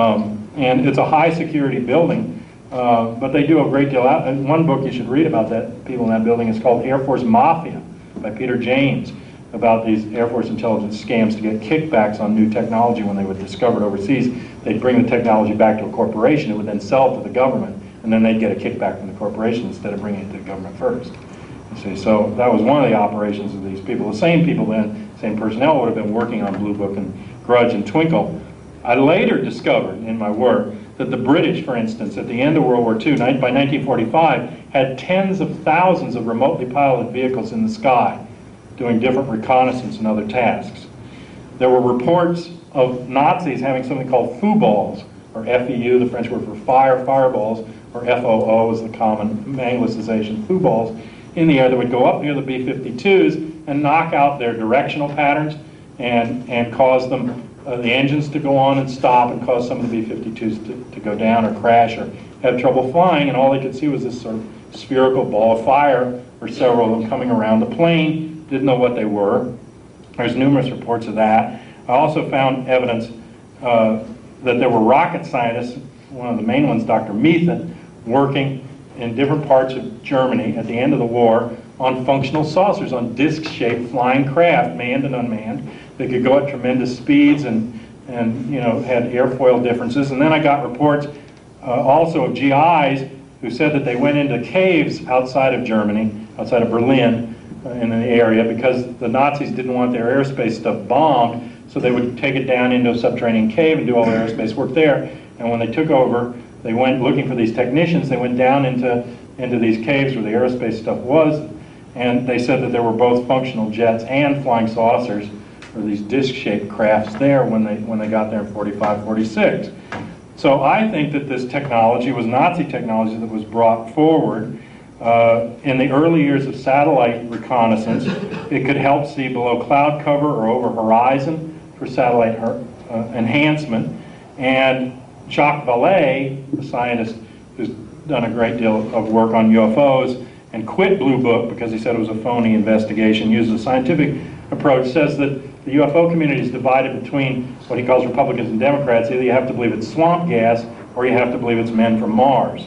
And it's a high-security building, but they do a great deal out. And one book you should read about that, people in that building, is called Air Force Mafia by Peter James, about these Air Force intelligence scams to get kickbacks on new technology when they would discover it overseas. They'd bring the technology back to a corporation, it would then sell it to the government, and then they'd get a kickback from the corporation instead of bringing it to the government first. You see, so that was one of the operations of these people. The same people then, same personnel, would have been working on Blue Book and Grudge and Twinkle. I later discovered in my work that the British, for instance, at the end of World War II, by 1945, had tens of thousands of remotely piloted vehicles in the sky doing different reconnaissance and other tasks. There were reports of Nazis having something called foo balls, or FEU, the French word for fireballs, or FOO is the common anglicization, foo balls, in the air that would go up near the B-52s and knock out their directional patterns and cause them, the engines to go on and stop and cause some of the B-52s to go down or crash or have trouble flying, and all they could see was this sort of spherical ball of fire, or several of them coming around the plane, didn't know what they were. There's numerous reports of that. I also found evidence that there were rocket scientists, one of the main ones, Dr. Meithen, working in different parts of Germany at the end of the war on functional saucers, on disc-shaped flying craft, manned and unmanned. They could go at tremendous speeds and had airfoil differences. And then I got reports also of GIs who said that they went into caves outside of Germany, outside of Berlin, in the area, because the Nazis didn't want their aerospace stuff bombed, so they would take it down into a subterranean cave and do all their aerospace work there. And when they took over, they went looking for these technicians. They went down into these caves where the aerospace stuff was, and they said that there were both functional jets and flying saucers, or these disc-shaped crafts there when they got there in 45, 46. So I think that this technology was Nazi technology that was brought forward. In the early years of satellite reconnaissance, it could help see below cloud cover or over horizon for satellite enhancement. And Jacques Vallée, a scientist who's done a great deal of work on UFOs and quit Blue Book because he said it was a phony investigation, used a scientific approach, says that the UFO community is divided between what he calls Republicans and Democrats. Either you have to believe it's swamp gas or you have to believe it's men from Mars.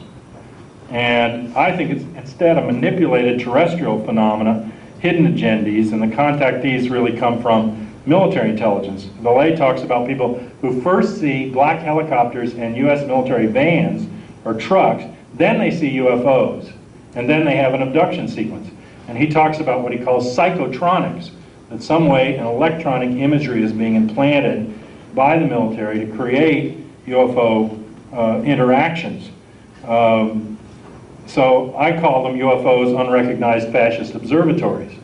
And I think it's instead a manipulated terrestrial phenomena, hidden agendas, and the contactees really come from military intelligence. Vallée talks about people who first see black helicopters and U.S. military vans or trucks, then they see UFOs, and then they have an abduction sequence. And he talks about what he calls psychotronics, that some way an electronic imagery is being implanted by the military to create UFO interactions. So I call them UFOs unrecognized fascist observatories.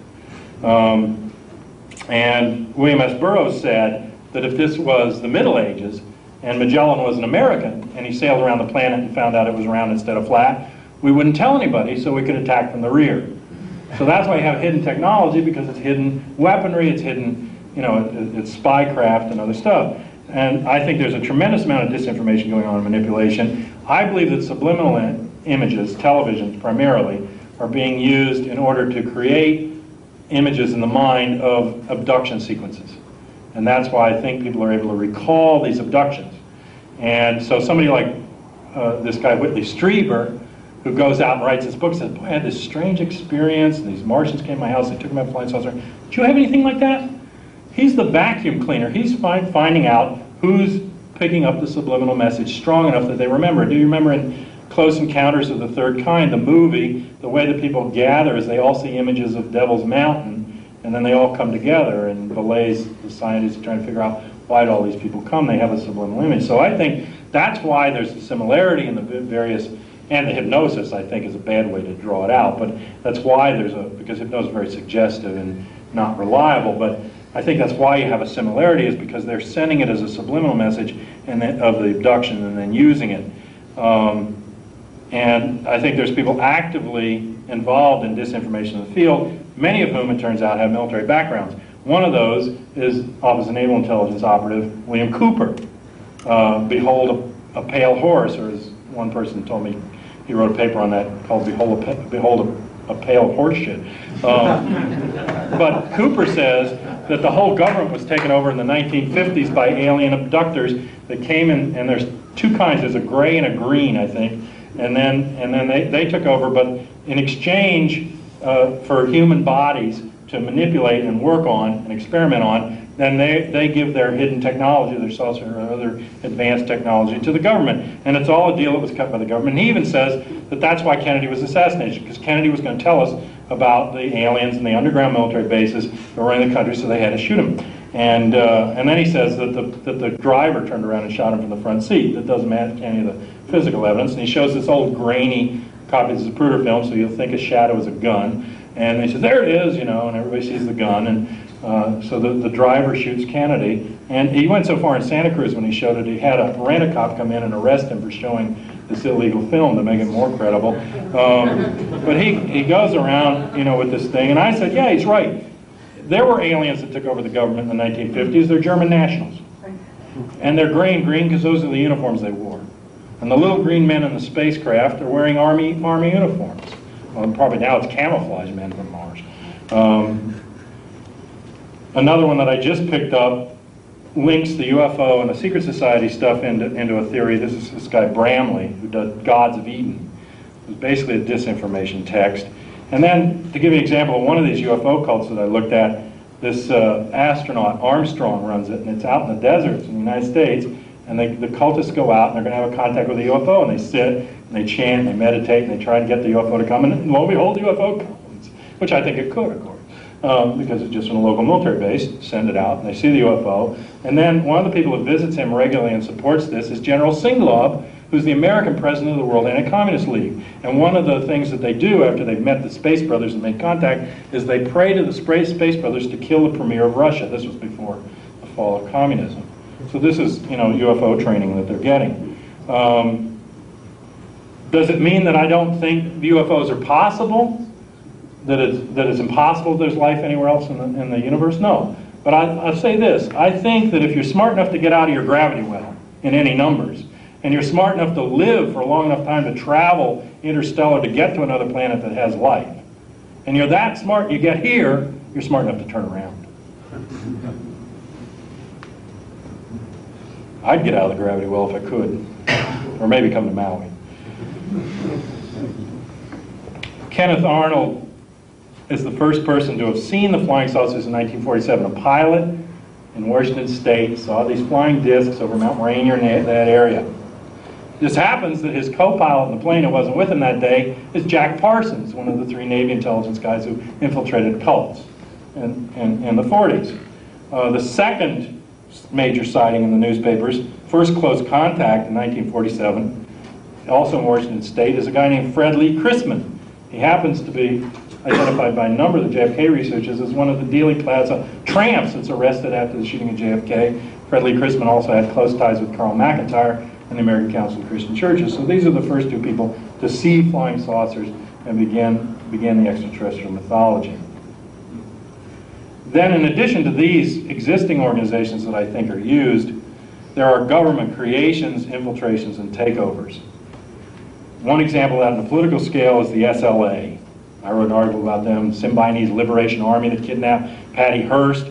And William S. Burroughs said that if this was the Middle Ages and Magellan was an American and he sailed around the planet and found out it was round instead of flat, we wouldn't tell anybody so we could attack from the rear. So that's why you have hidden technology, because it's hidden weaponry, it's hidden, you know, it's spycraft and other stuff. And I think there's a tremendous amount of disinformation going on in manipulation. I believe that subliminal images, televisions primarily, are being used in order to create images in the mind of abduction sequences. And that's why I think people are able to recall these abductions. And so somebody like this guy Whitley Strieber, who goes out and writes this book, says, boy, I had this strange experience, and these Martians came to my house, they took me out flying saucer. Did you have anything like that? He's the vacuum cleaner. He's finding out who's picking up the subliminal message strong enough that they remember. Do you remember in Close Encounters of the Third Kind, the movie, the way that people gather is they all see images of Devil's Mountain, and then they all come together, and Vallée's, the scientist, is trying to figure out why did all these people come. They have a subliminal image. So I think that's why there's a similarity in the various, and the hypnosis, I think, is a bad way to draw it out, but that's why because hypnosis is very suggestive and not reliable, but I think that's why you have a similarity, is because they're sending it as a subliminal message and then, of the abduction, and then using it. And I think there's people actively involved in disinformation in the field, many of whom, it turns out, have military backgrounds. One of those is Office of Naval Intelligence operative William Cooper. Behold a Pale Horse, or as one person told me, he wrote a paper on that called Behold a Pale Horse Shit. But Cooper says that the whole government was taken over in the 1950s by alien abductors that came in, and there's two kinds, there's a gray and a green, I think, and then they took over, but in exchange for human bodies to manipulate and work on and experiment on, then they give their hidden technology, their saucer or other advanced technology, to the government. And it's all a deal that was cut by the government. And he even says that that's why Kennedy was assassinated, because Kennedy was going to tell us about the aliens and the underground military bases around the country, so they had to shoot him. And then he says that the driver turned around and shot him from the front seat. That doesn't match any of the physical evidence. And he shows this old grainy copy of the Zapruder film, so you'll think a shadow is a gun. And he says, there it is, you know, and everybody sees the gun. And so the driver shoots Kennedy. And he went so far in Santa Cruz when he showed it, he had a rent-a-cop come in and arrest him for showing this illegal film to make it more credible. But he goes around, you know, with this thing. And I said, yeah, he's right. There were aliens that took over the government in the 1950s. They're German nationals. And they're green because those are the uniforms they wore. And the little green men in the spacecraft are wearing army uniforms. Well, probably now it's camouflage men from Mars. Another one that I just picked up links the UFO and the secret society stuff into a theory. This is this guy Bramley, who does Gods of Eden. It's basically a disinformation text. And then, to give you an example of one of these UFO cults that I looked at, this astronaut, Armstrong, runs it, and it's out in the deserts in the United States, and the cultists go out, and they're going to have a contact with a UFO, and they sit, and they chant, and they meditate, and they try and get the UFO to come, and lo and behold, the UFO comes, which I think it could, of course, because it's just from a local military base, send it out, and they see the UFO. And then one of the people who visits him regularly and supports this is General Singlov, who's the American president of the World Anti-Communist League. And one of the things that they do after they've met the Space Brothers and made contact is they pray to the Space Brothers to kill the premier of Russia. This was before the fall of communism. So this is, you know, UFO training that they're getting. Does it mean that I don't think UFOs are possible? That it's impossible there's life anywhere else in the universe? No. But I'll say this. I think that if you're smart enough to get out of your gravity well in any numbers, and you're smart enough to live for a long enough time to travel interstellar to get to another planet that has life, and you're that smart, you get here, you're smart enough to turn around. I'd get out of the gravity well if I could, or maybe come to Maui. Kenneth Arnold is the first person to have seen the flying saucers in 1947, a pilot in Washington State, saw these flying discs over Mount Rainier in that area. It just happens that his co-pilot in the plane who wasn't with him that day is Jack Parsons, one of the 3 Navy intelligence guys who infiltrated cults in the 40s. The second major sighting in the newspapers, first close contact in 1947, also in Washington State, is a guy named Fred Lee Chrisman. He happens to be identified by a number of the JFK researchers as one of the Dealey Plaza tramps that's arrested after the shooting of JFK. Fred Lee Chrisman also had close ties with Carl McIntyre and the American Council of Christian Churches. So these are the first 2 people to see flying saucers and began the extraterrestrial mythology. Then, in addition to these existing organizations that I think are used, there are government creations, infiltrations, and takeovers. One example of that on the political scale is the SLA. I wrote an article about them, Symbionese Liberation Army that kidnapped Patty Hearst,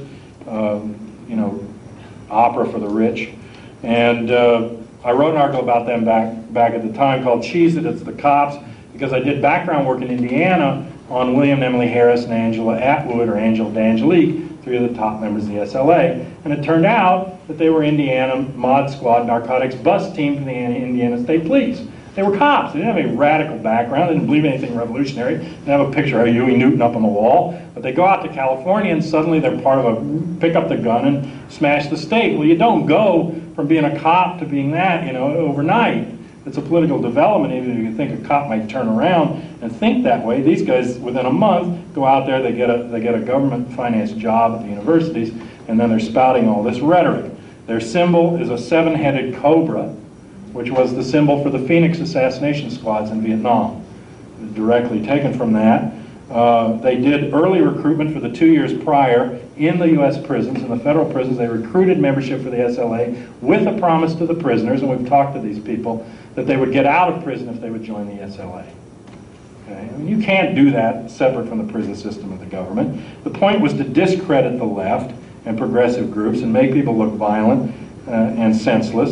opera for the rich. And I wrote an article about them back at the time called Cheese It, It's the Cops, because I did background work in Indiana on William and Emily Harris and Angela Atwood, or Angela D'Angelique, 3 of the top members of the SLA. And it turned out that they were Indiana Mod Squad narcotics bust team from the Indiana State Police. They were cops. They didn't have a radical background. They didn't believe anything revolutionary. They didn't have a picture of Huey Newton up on the wall. But they go out to California and suddenly they're part of pick up the gun and smash the state. Well, you don't go from being a cop to being that, overnight. It's a political development, even if you think a cop might turn around and think that way. These guys, within a month, go out there, they get a government-financed job at the universities, and then they're spouting all this rhetoric. Their symbol is a 7-headed cobra, which was the symbol for the Phoenix assassination squads in Vietnam. Directly taken from that. They did early recruitment for the 2 years prior in the U.S. prisons. In the federal prisons, they recruited membership for the SLA with a promise to the prisoners, and we've talked to these people, that they would get out of prison if they would join the SLA. Okay? I mean, you can't do that separate from the prison system of the government. The point was to discredit the left and progressive groups and make people look violent and senseless.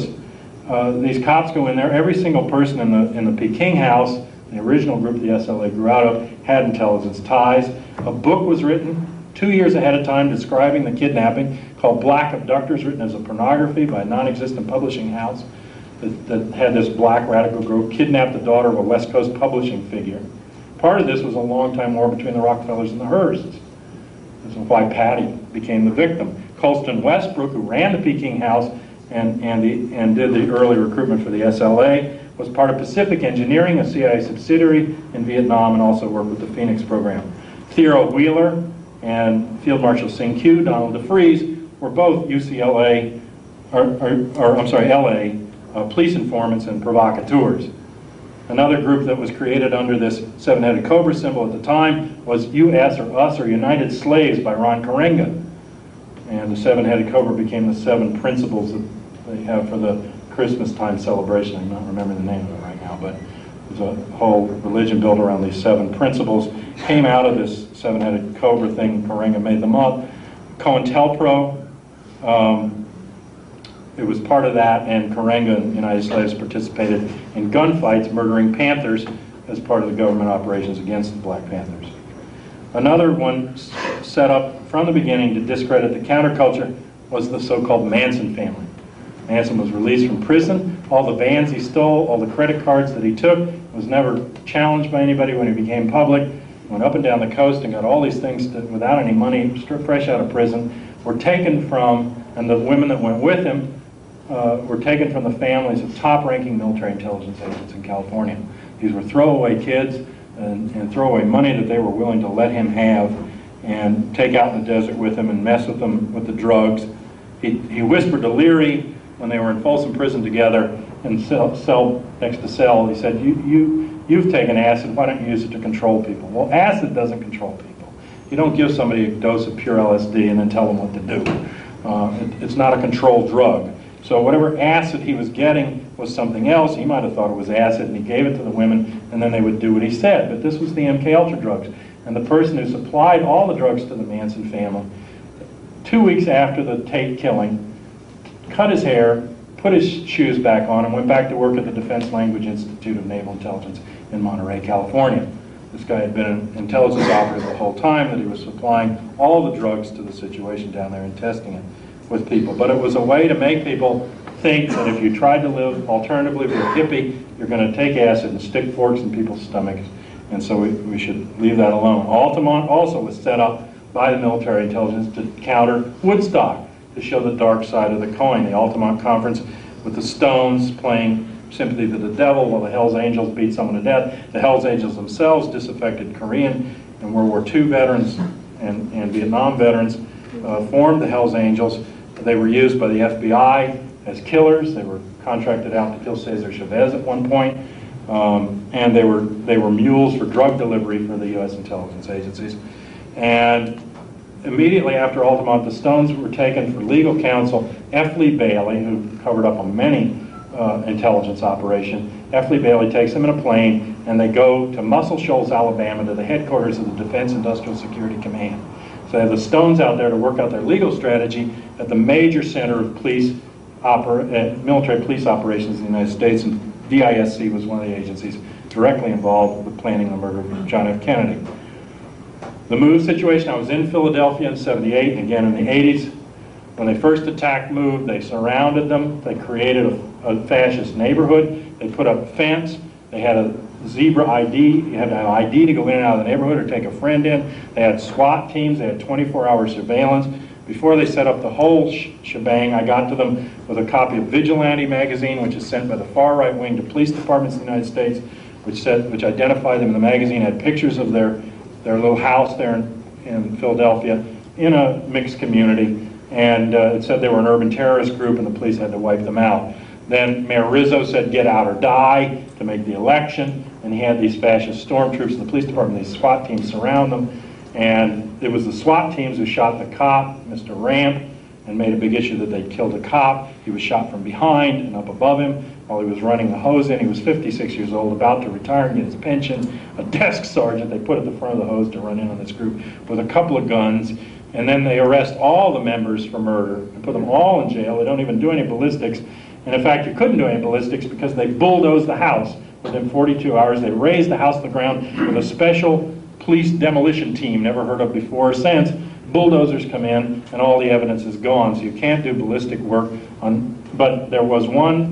These cops go in there. Every single person in the Peking House, the original group the SLA grew out of, had intelligence ties. A book was written 2 years ahead of time describing the kidnapping called Black Abductors, written as a pornography by a non-existent publishing house that had this black radical group kidnap the daughter of a West Coast publishing figure. Part of this was a long-time war between the Rockefellers and the Hearsts. This is why Patty became the victim. Colston Westbrook, who ran the Peking House and did the early recruitment for the SLA, was part of Pacific Engineering, a CIA subsidiary in Vietnam, and also worked with the Phoenix program. Theo Wheeler and Field Marshal Sing Q, Donald DeFreeze, were both UCLA, LA police informants and provocateurs. Another group that was created under this 7-headed cobra symbol at the time was US, or Us, or United Slaves by Ron Karenga. And the 7-headed cobra became the 7 principles that they have for the Christmas time celebration. I'm not remembering the name of it right now, but there's a whole religion built around these 7 principles. Came out of this 7-headed cobra thing. Karenga made them up. COINTELPRO, it was part of that, and Karenga and United Slaves participated in gunfights, murdering Panthers as part of the government operations against the Black Panthers. Another one set up from the beginning to discredit the counterculture was the so-called Manson family. Manson was released from prison. All the vans he stole, all the credit cards that he took, was never challenged by anybody when he became public. Went up and down the coast and got all these things without any money, fresh out of prison, were taken from, and the women that went with him were taken from the families of top-ranking military intelligence agents in California. These were throwaway kids and throwaway money that they were willing to let him have and take out in the desert with him and mess with them with the drugs. He whispered to Leary when they were in Folsom Prison together in cell next to cell. He said, you've taken acid, why don't you use it to control people? Well, acid doesn't control people. You don't give somebody a dose of pure LSD and then tell them what to do. It's not a controlled drug. So whatever acid he was getting was something else. He might have thought it was acid, and he gave it to the women, and then they would do what he said. But this was the MK-Ultra drugs. And the person who supplied all the drugs to the Manson family, 2 weeks after the Tate killing, cut his hair, put his shoes back on, and went back to work at the Defense Language Institute of Naval Intelligence in Monterey, California. This guy had been an intelligence operative the whole time, that he was supplying all the drugs to the situation down there and testing it. with people. But it was a way to make people think that if you tried to live alternatively with a hippie, you're going to take acid and stick forks in people's stomachs. And so we should leave that alone. Altamont also was set up by the military intelligence to counter Woodstock, to show the dark side of the coin. The Altamont Conference with the Stones playing Sympathy to the Devil while the Hells Angels beat someone to death. The Hells Angels themselves, disaffected Korean and World War II veterans and Vietnam veterans, formed the Hells Angels. They were used by the FBI as killers. They were contracted out to kill Cesar Chavez at one point. And they were mules for drug delivery for the U.S. intelligence agencies. And immediately after Altamont, the Stones were taken for legal counsel. F. Lee Bailey, who covered up on many intelligence operation, F. Lee Bailey takes them in a plane, and they go to Muscle Shoals, Alabama, to the headquarters of the Defense Industrial Security Command. So they have the Stones out there to work out their legal strategy at the major center of military police operations in the United States, and DISC was one of the agencies directly involved with planning the murder of John F. Kennedy. The MOVE situation, I was in Philadelphia in '78 and again in the '80s. When they first attacked MOVE, they surrounded them. They created a fascist neighborhood. They put up a fence. They had a zebra ID. You had to have an ID to go in and out of the neighborhood or take a friend in. They had SWAT teams. They had 24-hour surveillance. Before they set up the whole shebang, I got to them with a copy of Vigilante magazine, which is sent by the far right wing to police departments in the United States, which identified them in the magazine, had pictures of their little house there in Philadelphia in a mixed community, and it said they were an urban terrorist group and the police had to wipe them out. Then Mayor Rizzo said, "Get out or die," to make the election, and he had these fascist stormtroopers in the police department, these SWAT teams surround them, and it was the SWAT teams who shot the cop, Mr. Ramp, and made a big issue that they'd killed a cop. He was shot from behind and up above him while he was running the hose in. He was 56 years old, about to retire and get his pension. A desk sergeant they put at the front of the hose to run in on this group with a couple of guns. And then they arrest all the members for murder and put them all in jail. They don't even do any ballistics. And in fact, you couldn't do any ballistics because they bulldozed the house. Within 42 hours, they razed the house to the ground with a special police demolition team, never heard of before or since. Bulldozers come in and all the evidence is gone, so you can't do ballistic work on. But there was one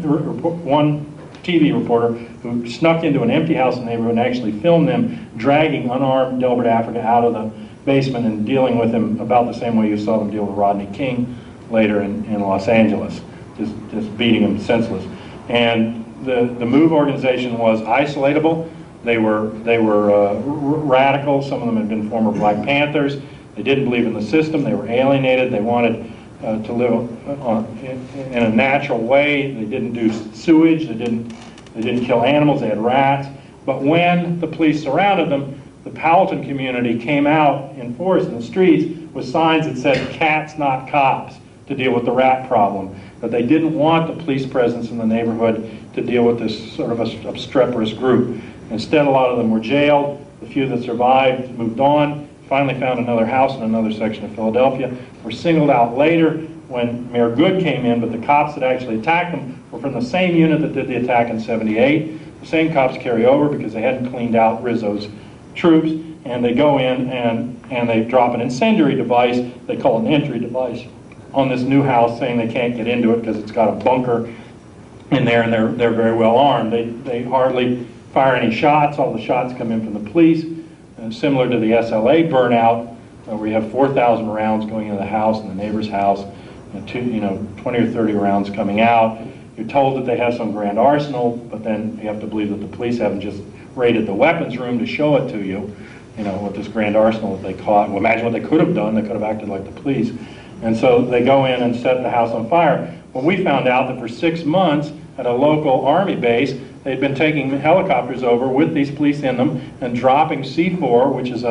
TV reporter who snuck into an empty house in the neighborhood and actually filmed them dragging unarmed Delbert Africa out of the basement and dealing with him about the same way you saw them deal with Rodney King later in Los Angeles, just beating him senseless. And the MOVE organization was isolatable. They were radical. Some of them had been former Black Panthers. They didn't believe in the system. They were alienated. They wanted to live in a natural way. They didn't do sewage. They didn't kill animals. They had rats. But when the police surrounded them, the Powelton community came out in force in the streets with signs that said "Cats, not cops," to deal with the rat problem. But they didn't want the police presence in the neighborhood to deal with this sort of obstreperous group. Instead, a lot of them were jailed. The few that survived moved on, finally found another house in another section of Philadelphia, were singled out later when Mayor Good came in, but the cops that actually attacked them were from the same unit that did the attack in '78. The same cops carry over because they hadn't cleaned out Rizzo's troops, and they go in and they drop an incendiary device, they call it an entry device, on this new house, saying they can't get into it because it's got a bunker in there, and they're very well armed. They hardly fire any shots. All the shots come in from the police, similar to the SLA burnout, where you have 4,000 rounds going into the house and the neighbor's house, and 20 or 30 rounds coming out. You're told that they have some grand arsenal, but then you have to believe that the police haven't just raided the weapons room to show it to you, with this grand arsenal that they caught. Well, imagine what they could have done. They could have acted like the police. And so they go in and set the house on fire. Well, we found out that for 6 months at a local Army base, they'd been taking helicopters over with these police in them and dropping C4, which is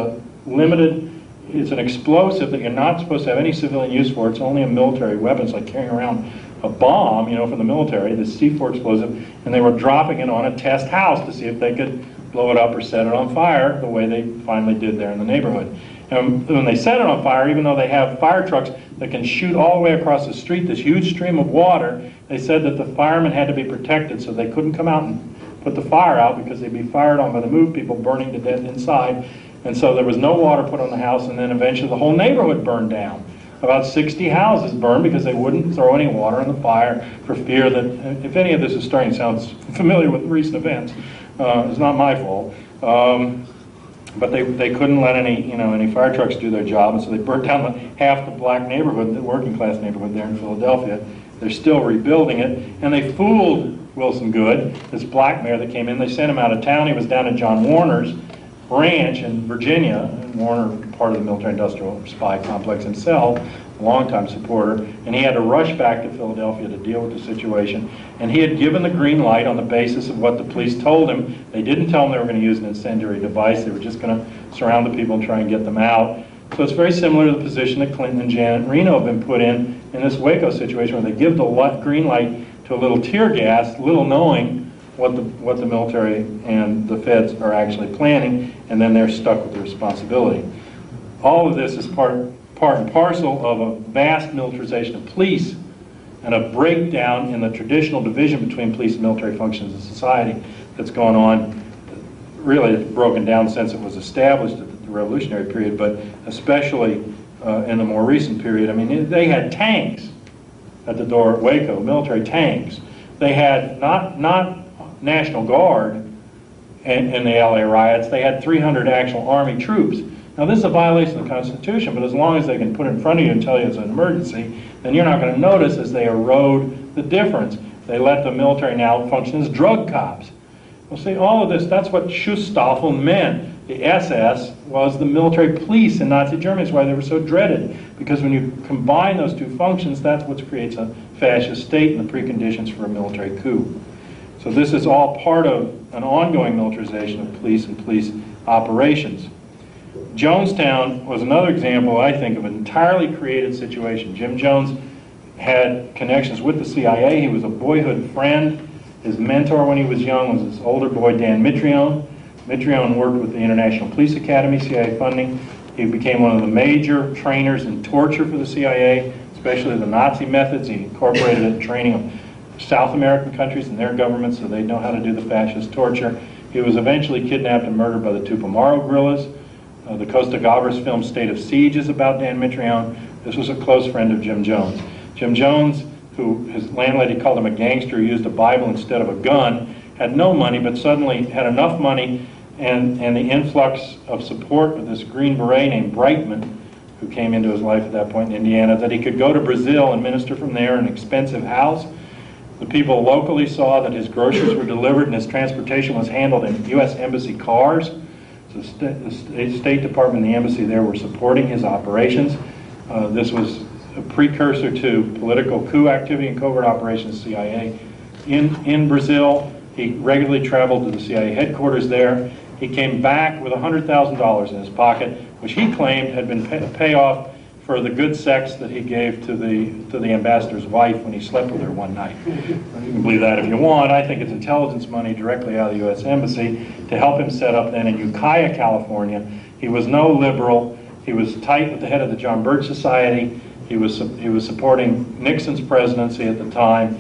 it's an explosive that you're not supposed to have any civilian use for. It's only a military weapon. It's like carrying around a bomb, from the military, this C4 explosive, and they were dropping it on a test house to see if they could blow it up or set it on fire the way they finally did there in the neighborhood. And when they set it on fire, even though they have fire trucks that can shoot all the way across the street, this huge stream of water, they said that the firemen had to be protected, so they couldn't come out and put the fire out because they'd be fired on by the MOVE people burning to death inside. And so there was no water put on the house, and then eventually the whole neighborhood burned down. about 60 houses burned because they wouldn't throw any water on the fire for fear that, if any of this is starting to sound familiar with recent events, it's not my fault. But they couldn't let any fire trucks do their job, and so they burnt down half the black neighborhood, the working class neighborhood there in Philadelphia. They're still rebuilding it, and they fooled Wilson Good, this black mayor that came in. They sent him out of town. He was down at John Warner's ranch in Virginia, and Warner, part of the military-industrial spy complex himself, a longtime supporter, and he had to rush back to Philadelphia to deal with the situation. And he had given the green light on the basis of what the police told him. They didn't tell him they were going to use an incendiary device. They were just going to surround the people and try and get them out. So it's very similar to the position that Clinton and Janet Reno have been put in this Waco situation, where they give the green light to a little tear gas, little knowing what the military and the feds are actually planning, and then they're stuck with the responsibility. All of this is part and parcel of a vast militarization of police and a breakdown in the traditional division between police and military functions in society that's gone on. Really, it's broken down since it was established at the Revolutionary period, but especially in the more recent period. I mean, they had tanks at the door at Waco, military tanks. They had not National Guard in the LA riots. They had 300 actual Army troops. Now, this is a violation of the Constitution, but as long as they can put it in front of you and tell you it's an emergency, then you're not going to notice as they erode the difference. They let the military now function as drug cops. Well, see, all of this, that's what Schutzstaffel meant. The SS was the military police in Nazi Germany. That's why they were so dreaded. Because when you combine those two functions, that's what creates a fascist state and the preconditions for a military coup. So this is all part of an ongoing militarization of police and police operations. Jonestown was another example, I think, of an entirely created situation. Jim Jones had connections with the CIA. He was a boyhood friend. His mentor when he was young was this older boy, Dan Mitrione. Mitrione worked with the International Police Academy, CIA funding. He became one of the major trainers in torture for the CIA, especially the Nazi methods. He incorporated it in training of South American countries and their governments so they know how to do the fascist torture. He was eventually kidnapped and murdered by the Tupamaro guerrillas. The Costa Gavras film State of Siege is about Dan Mitrione. This was a close friend of Jim Jones. Jim Jones, who his landlady called him a gangster, who used a Bible instead of a gun, had no money, but suddenly had enough money and the influx of support of this Green Beret named Brightman, who came into his life at that point in Indiana, that he could go to Brazil and minister from there in an expensive house. The people locally saw that his groceries were delivered and his transportation was handled in U.S. Embassy cars. So the State Department and the embassy there were supporting his operations. This was a precursor to political coup activity and covert operations CIA in Brazil. He regularly traveled to the CIA headquarters there. He came back with $100,000 in his pocket, which he claimed had been payoff for the good sex that he gave to the ambassador's wife when he slept with her one night. You can believe that if you want. I think it's intelligence money directly out of the U.S. Embassy to help him set up then in Ukiah, California. He was no liberal. He was tight with the head of the John Birch Society. He was supporting Nixon's presidency at the time.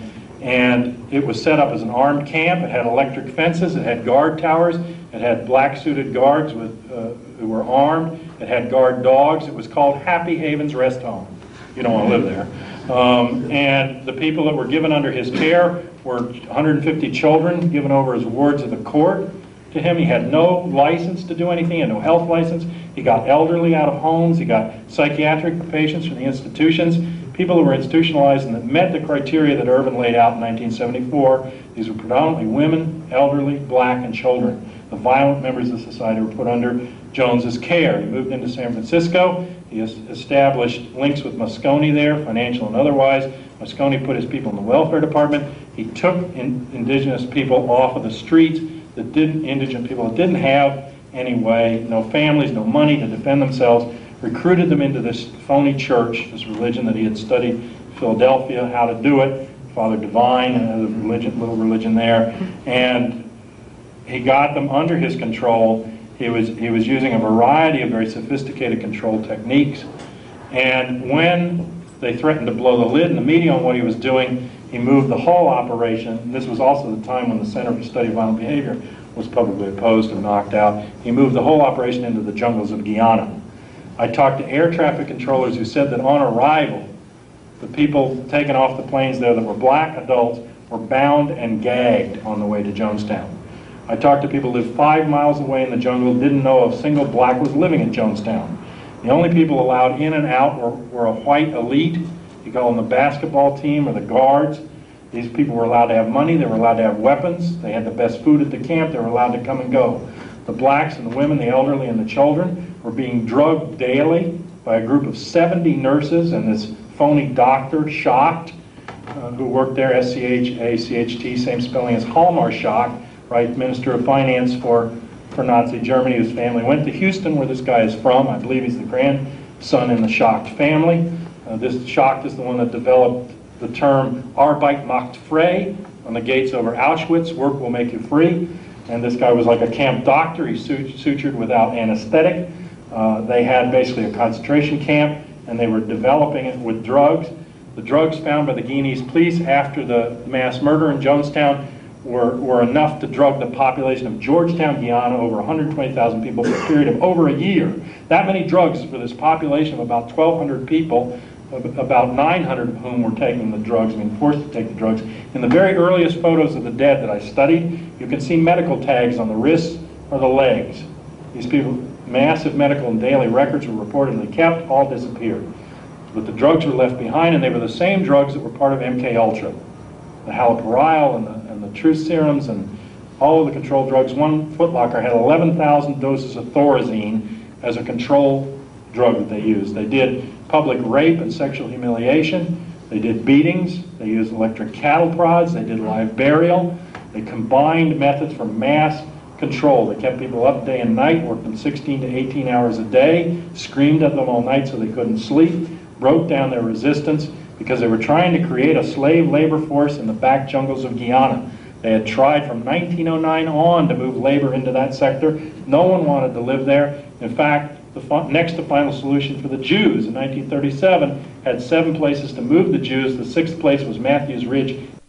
And it was set up as an armed camp. It had electric fences. It had guard towers. It had black-suited guards who were armed. It had guard dogs. It was called Happy Havens Rest Home. You don't want to live there. And the people that were given under his care were 150 children given over as wards of the court to him. He had no license to do anything. He had no health license. He got elderly out of homes. He got psychiatric patients from the institutions. People who were institutionalized and that met the criteria that Irvin laid out in 1974. These were predominantly women, elderly, black, and children. The violent members of society were put under Jones's care. He moved into San Francisco. He established links with Moscone there, financial and otherwise. Moscone put his people in the welfare department. He took indigenous people off of the streets, indigent people that didn't have any way, no families, no money to defend themselves, recruited them into this phony church, this religion that he had studied in Philadelphia, how to do it, Father Divine and a little religion there, and he got them under his control. He was using a variety of very sophisticated control techniques, and when they threatened to blow the lid in the media on what he was doing, he moved the whole operation. This was also the time when the Center for the Study of Violent Behavior was publicly opposed and knocked out. He moved the whole operation into the jungles of Guyana. I talked to air traffic controllers who said that on arrival, the people taken off the planes there that were black adults were bound and gagged on the way to Jonestown. I talked to people who lived 5 miles away in the jungle, didn't know a single black was living in Jonestown. The only people allowed in and out were a white elite. You call them the basketball team or the guards. These people were allowed to have money, they were allowed to have weapons, they had the best food at the camp, they were allowed to come and go. The blacks and the women, the elderly and the children were being drugged daily by a group of 70 nurses and this phony doctor, Schacht, who worked there, S-C-H-A-C-H-T, same spelling as Hjalmar Schacht, right, Minister of Finance for Nazi Germany, whose family went to Houston, where this guy is from. I believe he's the grandson in the Schacht family. This Schacht is the one that developed the term Arbeit macht frei on the gates over Auschwitz, work will make you free. And this guy was like a camp doctor. He sutured without anesthetic. They had basically a concentration camp, and they were developing it with drugs. The drugs found by the Guianese police after the mass murder in Jonestown were enough to drug the population of Georgetown, Guyana, over 120,000 people for a period of over a year. That many drugs for this population of about 1,200 people, about 900 of whom were taking the drugs, being forced to take the drugs. In the very earliest photos of the dead that I studied, you can see medical tags on the wrists or the legs. These people, massive medical and daily records were reportedly kept, all disappeared. But the drugs were left behind, and they were the same drugs that were part of MK Ultra. The haloperidol and the truth serums and all of the controlled drugs. One Foot Locker had 11,000 doses of Thorazine as a control drug that they used. They did public rape and sexual humiliation. They did beatings. They used electric cattle prods. They did live burial. They combined methods for mass control. They kept people up day and night, worked them 16 to 18 hours a day, screamed at them all night so they couldn't sleep, broke down their resistance because they were trying to create a slave labor force in the back jungles of Guyana. They had tried from 1909 on to move labor into that sector. No one wanted to live there. In fact, the next to final solution for the Jews in 1937 had 7 places to move the Jews. The 6th place was Matthews Ridge